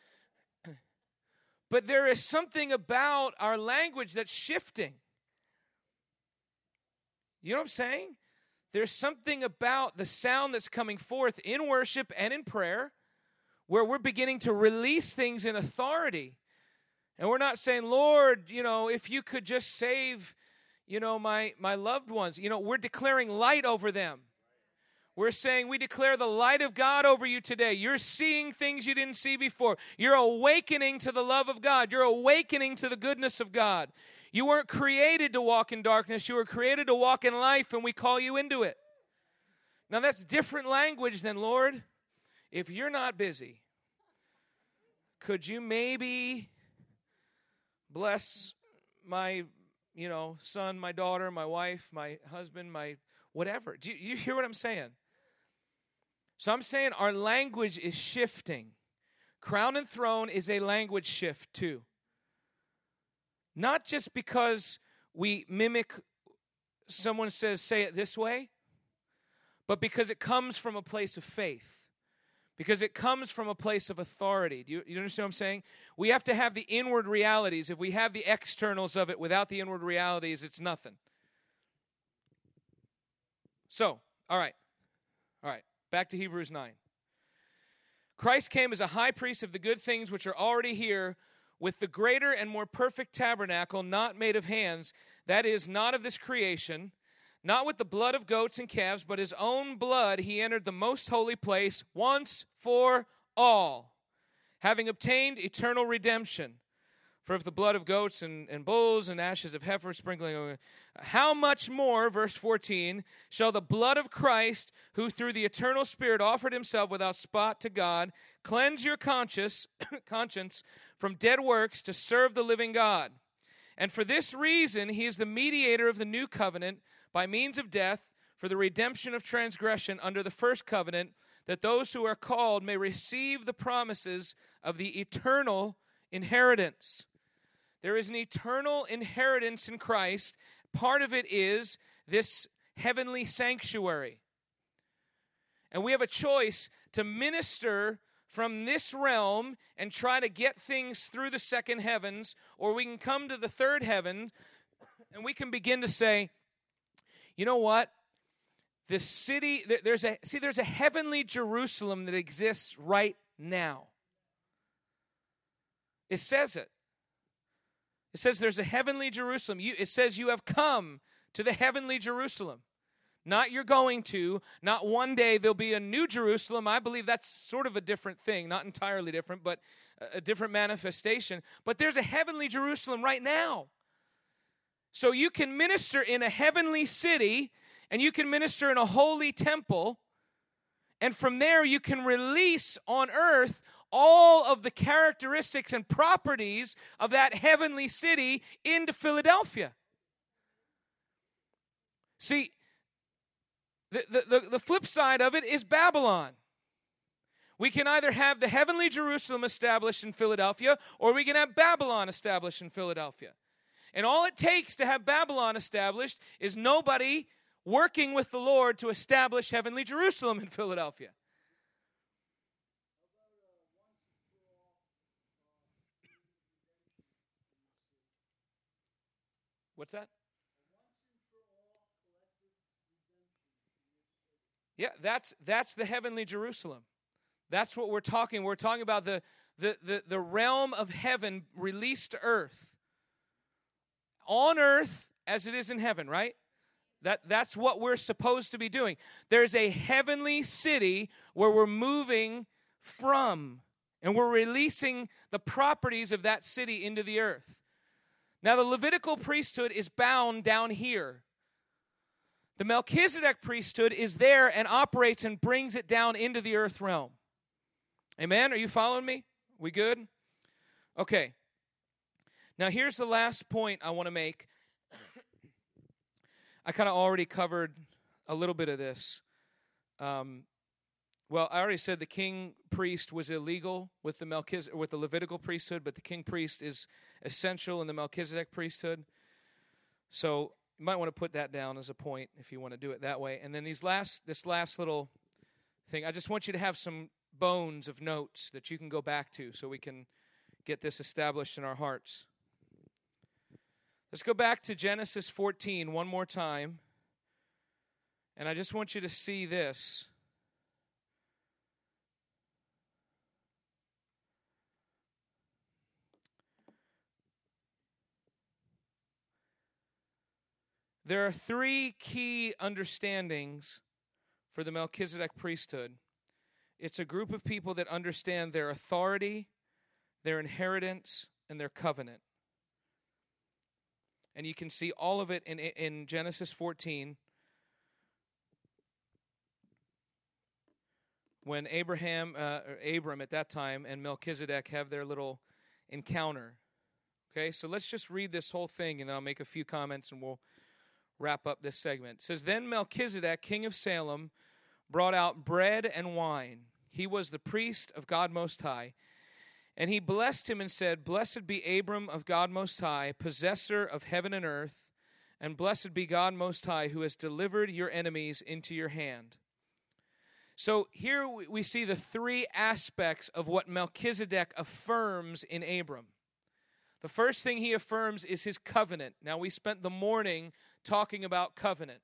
But there is something about our language that's shifting. You know what I'm saying? There's something about the sound that's coming forth in worship and in prayer where we're beginning to release things in authority. And we're not saying, Lord, you know, if you could just save, you know, my, my loved ones. You know, we're declaring light over them. We're saying we declare the light of God over you today. You're seeing things you didn't see before. You're awakening to the love of God. You're awakening to the goodness of God. You weren't created to walk in darkness. You were created to walk in life, and we call you into it. Now, that's different language than, Lord, if you're not busy, could you maybe bless my, you know, son, my daughter, my wife, my husband, my whatever? Do you, you hear what I'm saying? So I'm saying our language is shifting. Crown and throne is a language shift too. Not just because we mimic someone says, say it this way, but because it comes from a place of faith. Because it comes from a place of authority. Do you, you understand what I'm saying? We have to have the inward realities. If we have the externals of it without the inward realities, it's nothing. So, all right. All right. Back to Hebrews nine. Christ came as a high priest of the good things which are already here, with the greater and more perfect tabernacle, not made of hands, that is, not of this creation, not with the blood of goats and calves, but his own blood he entered the most holy place once for all, having obtained eternal redemption. For if the blood of goats and, and bulls and ashes of heifer sprinkling over, how much more, verse fourteen, shall the blood of Christ, who through the eternal Spirit offered himself without spot to God, cleanse your conscience, conscience from dead works to serve the living God? And for this reason he is the mediator of the new covenant, by means of death, for the redemption of transgression under the first covenant, that those who are called may receive the promises of the eternal inheritance. There is an eternal inheritance in Christ. Part of it is this heavenly sanctuary. And we have a choice to minister from this realm and try to get things through the second heavens, or we can come to the third heaven and we can begin to say, you know what? The city, there's a, see, there's a heavenly Jerusalem that exists right now. It says it. It says there's a heavenly Jerusalem. You, it says you have come to the heavenly Jerusalem. Not you're going to, not one day there'll be a new Jerusalem. I believe that's sort of a different thing, not entirely different, but a different manifestation. But there's a heavenly Jerusalem right now. So you can minister in a heavenly city, and you can minister in a holy temple, and from there you can release on earth all of the characteristics and properties of that heavenly city into Philadelphia. See, the, the, the flip side of it is Babylon. We can either have the heavenly Jerusalem established in Philadelphia, or we can have Babylon established in Philadelphia. And all it takes to have Babylon established is nobody working with the Lord to establish heavenly Jerusalem in Philadelphia. What's that? Yeah, that's that's the heavenly Jerusalem. That's what we're talking. We're talking about the the the, the realm of heaven released to earth. On earth as it is in heaven, right? That that's what we're supposed to be doing. There's a heavenly city where we're moving from, and we're releasing the properties of that city into the earth. Now, the Levitical priesthood is bound down here. The Melchizedek priesthood is there and operates and brings it down into the earth realm. Amen? Are you following me? We good? Okay. Now, here's the last point I want to make. I kind of already covered a little bit of this. Um, well, I already said the king priest was illegal with the Melchiz- with the Levitical priesthood, but the king priest is essential in the Melchizedek priesthood. So you might want to put that down as a point if you want to do it that way. And then these last this last little thing, I just want you to have some bones of notes that you can go back to so we can get this established in our hearts. Let's go back to Genesis fourteen one more time. And I just want you to see this. There are three key understandings for the Melchizedek priesthood. It's a group of people that understand their authority, their inheritance, and their covenant. And you can see all of it in, in Genesis fourteen. when Abraham, uh, or Abram at that time, and Melchizedek have their little encounter. Okay, so let's just read this whole thing, and then I'll make a few comments, and we'll wrap up this segment. It says, Then Melchizedek, king of Salem, brought out bread and wine. He was the priest of God Most High. And he blessed him and said, Blessed be Abram of God Most High, possessor of heaven and earth, and blessed be God Most High, who has delivered your enemies into your hand. So here we see the three aspects of what Melchizedek affirms in Abram. The first thing he affirms is his covenant. Now, we spent the morning talking about covenant.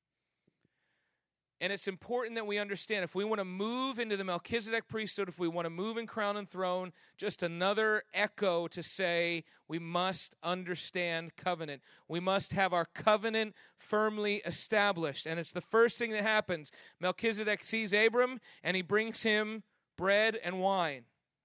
And it's important that we understand, if we want to move into the Melchizedek priesthood, if we want to move in crown and throne, just another echo to say we must understand covenant. We must have our covenant firmly established. And it's the first thing that happens. Melchizedek sees Abram, and he brings him bread and wine.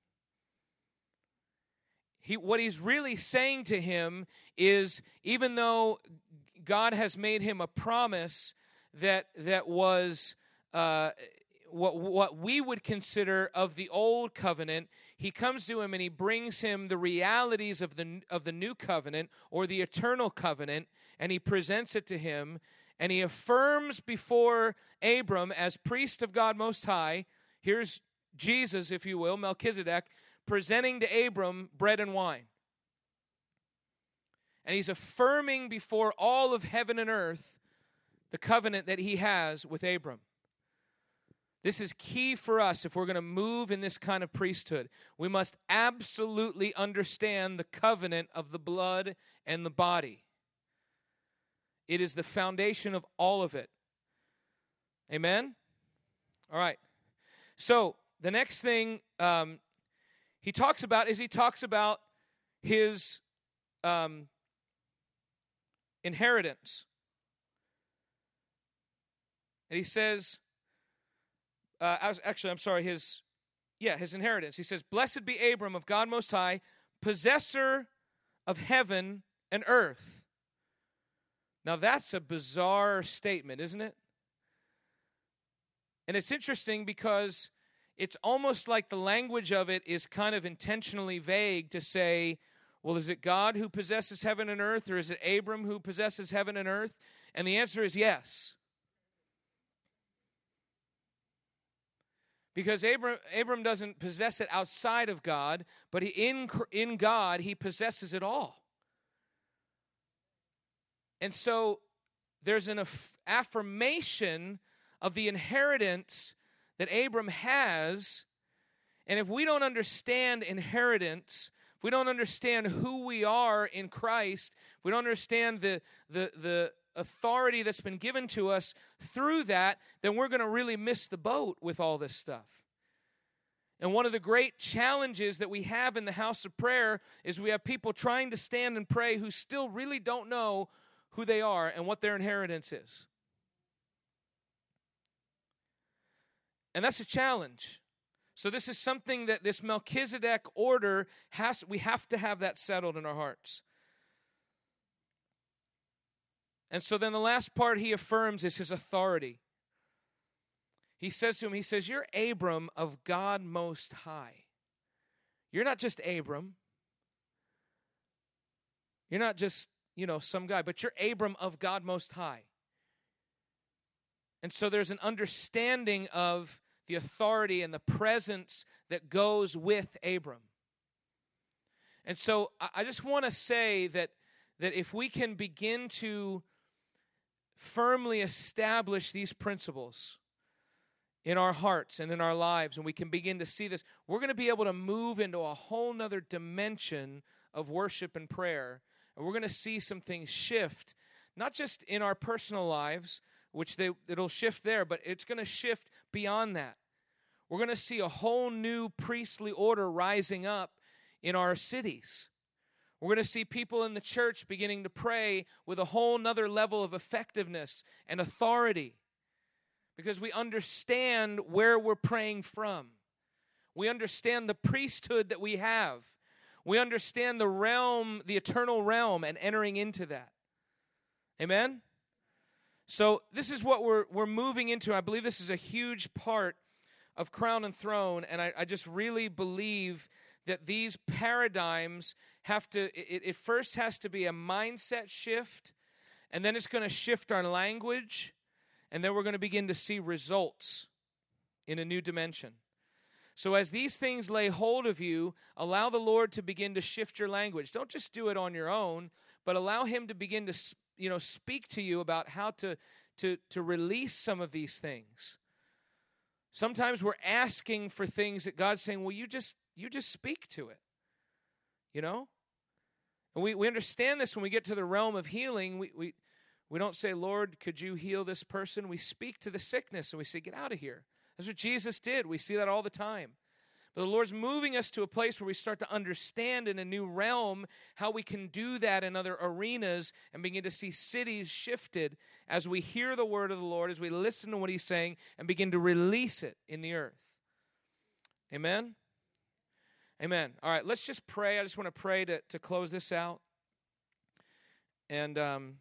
He, what he's really saying to him is, even though God has made him a promise that that was uh, what what we would consider of the old covenant, he comes to him and he brings him the realities of the of the new covenant, or the eternal covenant, and he presents it to him, and he affirms before Abram as priest of God Most High. Here's Jesus, if you will, Melchizedek, presenting to Abram bread and wine. And he's affirming before all of heaven and earth the covenant that he has with Abram. This is key for us if we're going to move in this kind of priesthood. We must absolutely understand the covenant of the blood and the body. It is the foundation of all of it. Amen? All right. So the next thing um, he talks about is he talks about his um, inheritance. And he says, uh, actually, I'm sorry, his, yeah, his inheritance. He says, Blessed be Abram of God Most High, possessor of heaven and earth. Now that's a bizarre statement, isn't it? And it's interesting because it's almost like the language of it is kind of intentionally vague to say, well, is it God who possesses heaven and earth, or is it Abram who possesses heaven and earth? And the answer is yes. Because Abram, Abram doesn't possess it outside of God, but he, in, in God, he possesses it all. And so there's an aff- affirmation of the inheritance that Abram has. And if we don't understand inheritance, if we don't understand who we are in Christ, if we don't understand the the the authority that's been given to us through that, then we're going to really miss the boat with all this stuff. And one of the great challenges that we have in the house of prayer is we have people trying to stand and pray who still really don't know who they are and what their inheritance is. And that's a challenge. So this is something that this Melchizedek order has, we have to have that settled in our hearts. And so then the last part he affirms is his authority. He says to him, he says, you're Abram of God Most High. You're not just Abram. You're not just, you know, some guy, but you're Abram of God Most High. And so there's an understanding of the authority and the presence that goes with Abram. And so I just want to say that, that if we can begin to firmly establish these principles in our hearts and in our lives, and we can begin to see this, we're going to be able to move into a whole nother dimension of worship and prayer. And we're going to see some things shift, not just in our personal lives, which they, it'll shift there, but it's going to shift beyond that. We're going to see a whole new priestly order rising up in our cities. We're going to see people in the church beginning to pray with a whole nother level of effectiveness and authority, because we understand where we're praying from. We understand the priesthood that we have. We understand the realm, the eternal realm, and entering into that. Amen? So this is what we're we're moving into. I believe this is a huge part of Crown and Throne, and I, I just really believe that these paradigms have to, it, it first has to be a mindset shift, and then it's going to shift our language, and then we're going to begin to see results in a new dimension. So as these things lay hold of you, allow the Lord to begin to shift your language. Don't just do it on your own, but allow him to begin to, you know, speak to you about how to, to, to release some of these things. Sometimes we're asking for things that God's saying, well, you just you just speak to it. You know? And we, we understand this when we get to the realm of healing. We, we, we don't say, Lord, could you heal this person? We speak to the sickness and we say, get out of here. That's what Jesus did. We see that all the time. But the Lord's moving us to a place where we start to understand in a new realm how we can do that in other arenas and begin to see cities shifted as we hear the word of the Lord, as we listen to what he's saying and begin to release it in the earth. Amen? Amen. All right, let's just pray. I just want to pray to, to close this out. And um,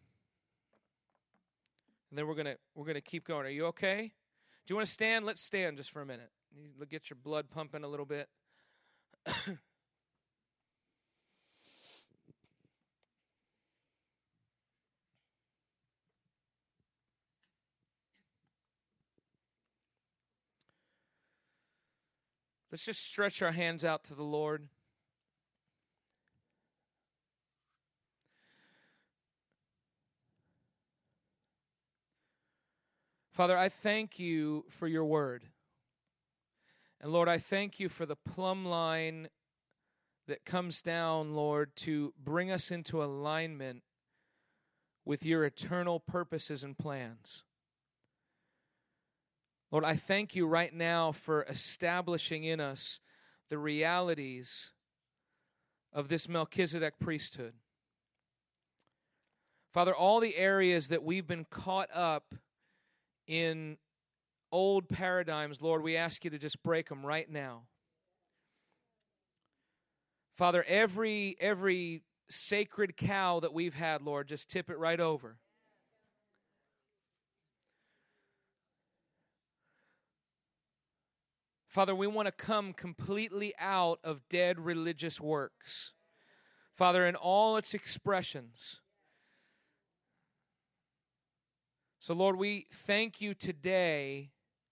and then we're gonna we're gonna keep going. Are you okay? Do you want to stand? Let's stand just for a minute. You get your blood pumping a little bit. Let's just stretch our hands out to the Lord. Father, I thank you for your word. And Lord, I thank you for the plumb line that comes down, Lord, to bring us into alignment with your eternal purposes and plans. Lord, I thank you right now for establishing in us the realities of this Melchizedek priesthood. Father, all the areas that we've been caught up in old paradigms, Lord, we ask you to just break them right now. Father, every every sacred cow that we've had, Lord, just tip it right over. Father, we want to come completely out of dead religious works. Father, in all its expressions. So, Lord, we thank you today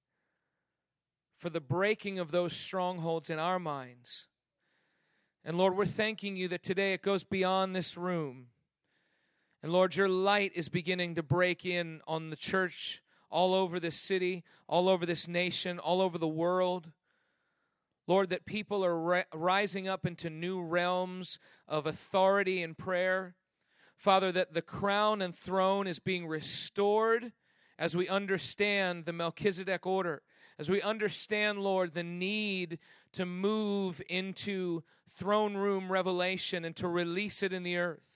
for the breaking of those strongholds in our minds. And, Lord, we're thanking you that today it goes beyond this room. And, Lord, your light is beginning to break in on the church all over this city, all over this nation, all over the world. Lord, that people are ri- rising up into new realms of authority and prayer. Father, that the crown and throne is being restored as we understand the Melchizedek order, as we understand, Lord, the need to move into throne room revelation and to release it in the earth.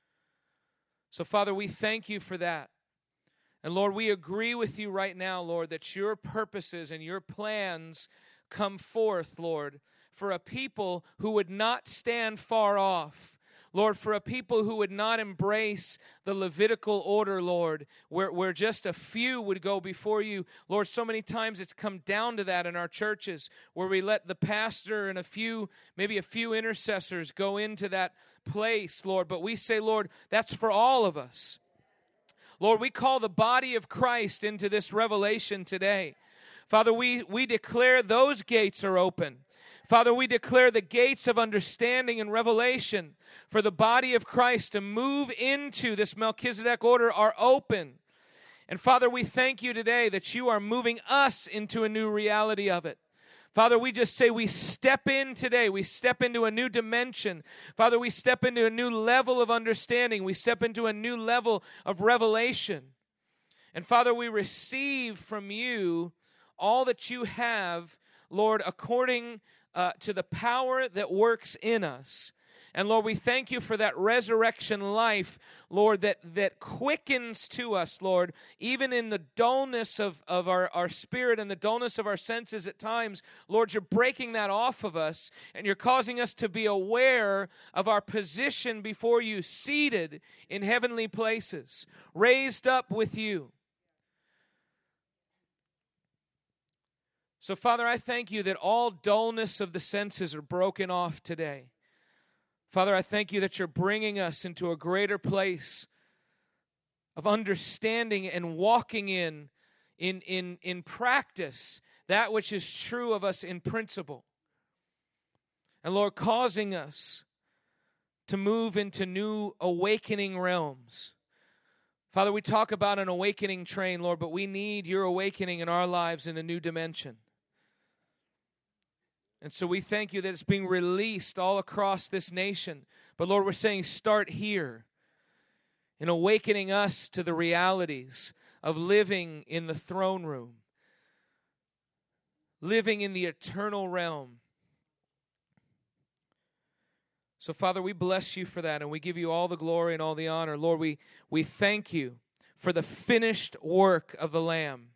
So, Father, we thank you for that. And, Lord, we agree with you right now, Lord, that your purposes and your plans come forth, Lord, for a people who would not stand far off. Lord, for a people who would not embrace the Levitical order, Lord, where, where just a few would go before you. Lord, so many times it's come down to that in our churches, where we let the pastor and a few, maybe a few intercessors go into that place, Lord. But we say, Lord, that's for all of us. Lord, we call the body of Christ into this revelation today. Father, we, we declare those gates are open. Father, we declare the gates of understanding and revelation for the body of Christ to move into this Melchizedek order are open. And Father, we thank you today that you are moving us into a new reality of it. Father, we just say we step in today. We step into a new dimension. Father, we step into a new level of understanding. We step into a new level of revelation. And Father, we receive from you all that you have, Lord, according uh, to the power that works in us. And Lord, we thank you for that resurrection life, Lord, that, that quickens to us, Lord, even in the dullness of, of our, our spirit and the dullness of our senses at times. Lord, you're breaking that off of us, and you're causing us to be aware of our position before you, seated in heavenly places, raised up with you. So, Father, I thank you that all dullness of the senses are broken off today. Father, I thank you that you're bringing us into a greater place of understanding and walking in, in, in, in practice, that which is true of us in principle. And Lord, causing us to move into new awakening realms. Father, we talk about an awakening train, Lord, but we need your awakening in our lives in a new dimension. And so we thank you that it's being released all across this nation. But Lord, we're saying start here in awakening us to the realities of living in the throne room, living in the eternal realm. So, Father, we bless you for that, and we give you all the glory and all the honor. Lord, we, we thank you for the finished work of the Lamb.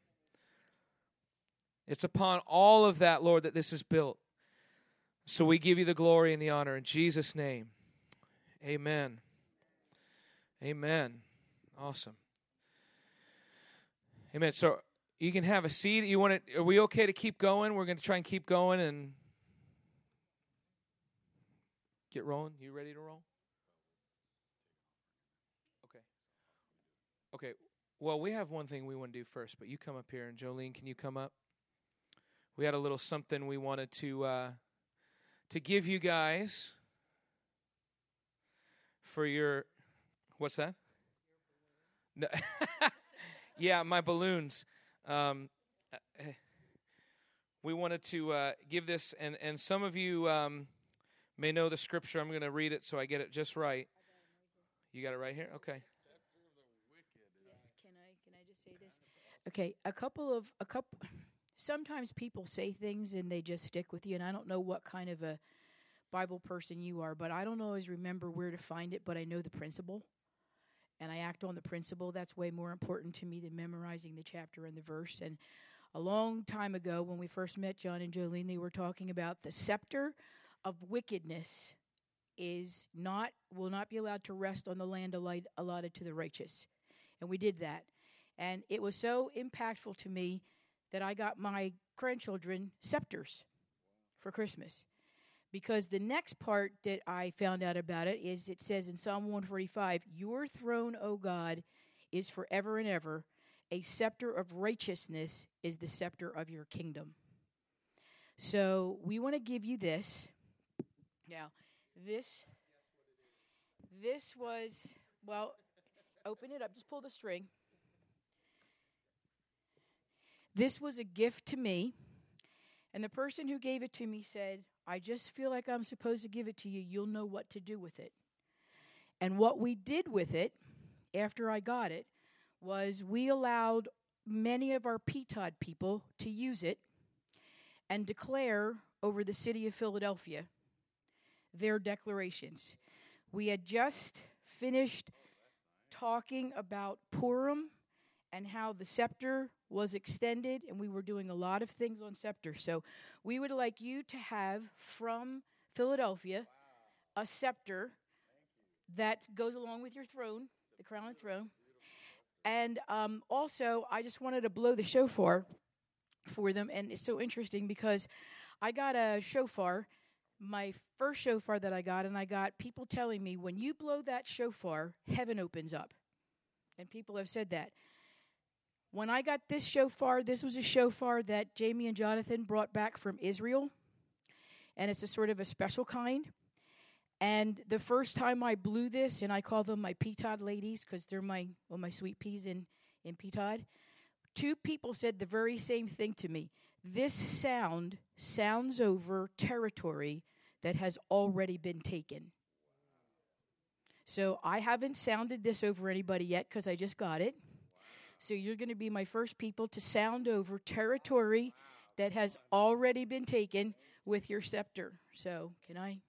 It's upon all of that, Lord, that this is built. So we give you the glory and the honor in Jesus' name. Amen. Amen. Awesome. Amen. So you can have a seat. You want to? Are we okay to keep going? We're going to try and keep going and get rolling. You ready to roll? Okay. Okay. Well, we have one thing we want to do first, but you come up here, and Jolene, can you come up? We had a little something we wanted to uh, to give you guys for your. What's that? No. Yeah, my balloons. Um, we wanted to uh, give this, and, and some of you um, may know the scripture. I'm going to read it so I get it just right. You got it right here? Okay. Can I can I just say this? Okay, a couple of a couple. Sometimes people say things and they just stick with you, and I don't know what kind of a Bible person you are, but I don't always remember where to find it, but I know the principle. And I act on the principle. That's way more important to me than memorizing the chapter and the verse. And a long time ago, when we first met John and Jolene, they were talking about the scepter of wickedness is not will not be allowed to rest on the land allotted to the righteous. And we did that. And it was so impactful to me that I got my grandchildren scepters for Christmas. Because the next part that I found out about it is it says in Psalm one forty-five, your throne, O God, is forever and ever. A scepter of righteousness is the scepter of your kingdom. So we want to give you this. Now, this, this was, well, open it up. Just pull the string. This was a gift to me. And the person who gave it to me said, I just feel like I'm supposed to give it to you. You'll know what to do with it. And what we did with it, after I got it, was we allowed many of our P T O D people to use it and declare over the city of Philadelphia their declarations. We had just finished talking about Purim and how the scepter was extended, and we were doing a lot of things on scepter. So we would like you to have from Philadelphia a scepter that goes along with your throne, the crown and throne. And um, also, I just wanted to blow the shofar for them, and it's so interesting because I got a shofar, my first shofar that I got, and I got people telling me, when you blow that shofar, heaven opens up. And people have said that. When I got this shofar, this was a shofar that Jamie and Jonathan brought back from Israel. And it's a sort of a special kind. And the first time I blew this, and I call them my P T O D ladies because they're my well, my sweet peas in, in P T O D, two people said the very same thing to me. This sound sounds over territory that has already been taken. So I haven't sounded this over anybody yet because I just got it. So you're going to be my first people to sound over territory that has already been taken with your scepter. So can I?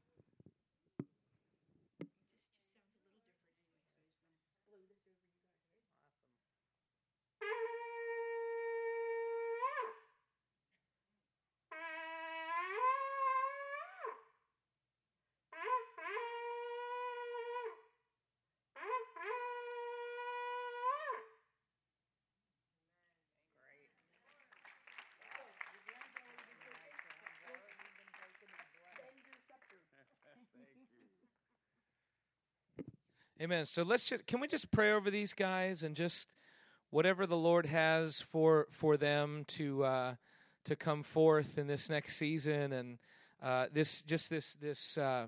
Amen. So let's just, can we just pray over these guys and just whatever the Lord has for for them to uh, to come forth in this next season, and uh, this just this this uh,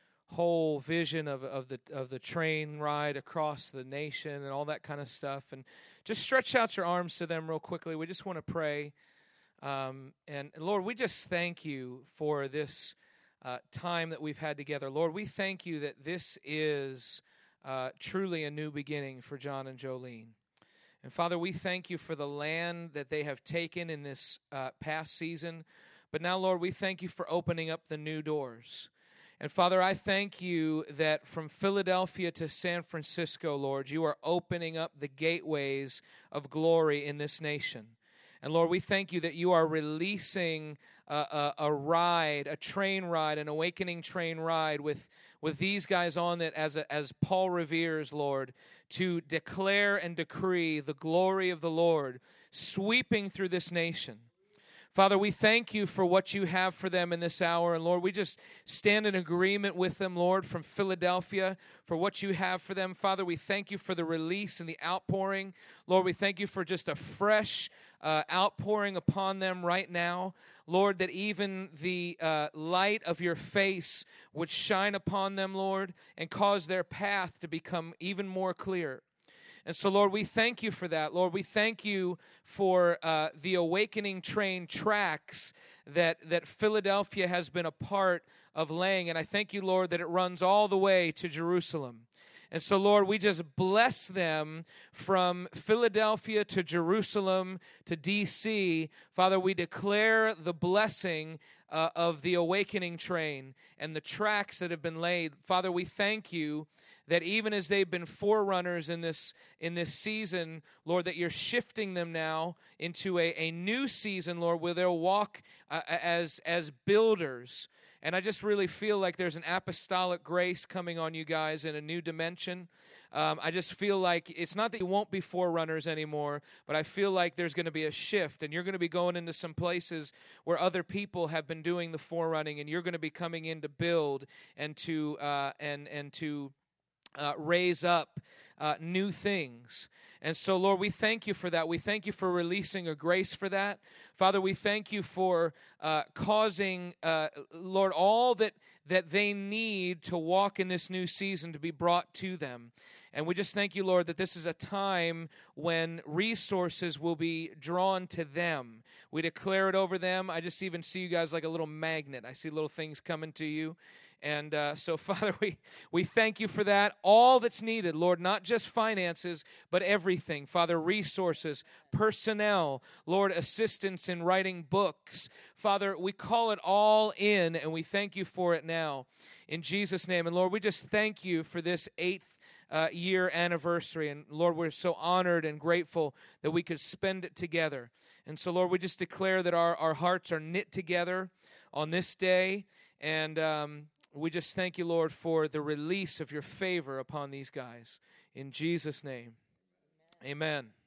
whole vision of of the of the train ride across the nation and all that kind of stuff, and just stretch out your arms to them real quickly. We just want to pray, um, and, and Lord, we just thank you for this uh, time that we've had together. Lord, we thank you that this is uh, truly a new beginning for John and Jolene. And Father, we thank you for the land that they have taken in this uh, past season. But now, Lord, we thank you for opening up the new doors. And Father, I thank you that from Philadelphia to San Francisco, Lord, you are opening up the gateways of glory in this nation. And Lord, we thank you that you are releasing a, a, a ride, a train ride, an awakening train ride with, with these guys on it as, a, as Paul reveres, Lord, to declare and decree the glory of the Lord sweeping through this nation. Father, we thank you for what you have for them in this hour. And Lord, we just stand in agreement with them, Lord, from Philadelphia, for what you have for them. Father, we thank you for the release and the outpouring. Lord, we thank you for just a fresh uh, outpouring upon them right now. Lord, that even the uh, light of your face would shine upon them, Lord, and cause their path to become even more clear. And so, Lord, we thank you for that. Lord, we thank you for uh, the awakening train tracks that, that Philadelphia has been a part of laying. And I thank you, Lord, that it runs all the way to Jerusalem. And so, Lord, we just bless them from Philadelphia to Jerusalem to D C Father, we declare the blessing uh, of the awakening train and the tracks that have been laid. Father, we thank you that even as they've been forerunners in this in this season, Lord, that you're shifting them now into a, a new season, Lord, where they'll walk uh, as as builders. And I just really feel like there's an apostolic grace coming on you guys in a new dimension. Um, I just feel like it's not that you won't be forerunners anymore, but I feel like there's going to be a shift, and you're going to be going into some places where other people have been doing the forerunning, and you're going to be coming in to build and to uh, and and to Uh, raise up uh, new things. And so, Lord, we thank you for that. We thank you for releasing a grace for that. Father, we thank you for uh, causing, uh, Lord, all that, that they need to walk in this new season to be brought to them. And we just thank you, Lord, that this is a time when resources will be drawn to them. We declare it over them. I just even see you guys like a little magnet. I see little things coming to you. And uh, so, Father, we, we thank you for that. All that's needed, Lord, not just finances, but everything. Father, resources, personnel, Lord, assistance in writing books. Father, we call it all in, and we thank you for it now. In Jesus' name. And, Lord, we just thank you for this eighth uh, year anniversary. And, Lord, we're so honored and grateful that we could spend it together. And so, Lord, we just declare that our, our hearts are knit together on this day. And um we just thank you, Lord, for the release of your favor upon these guys. In Jesus' name, amen.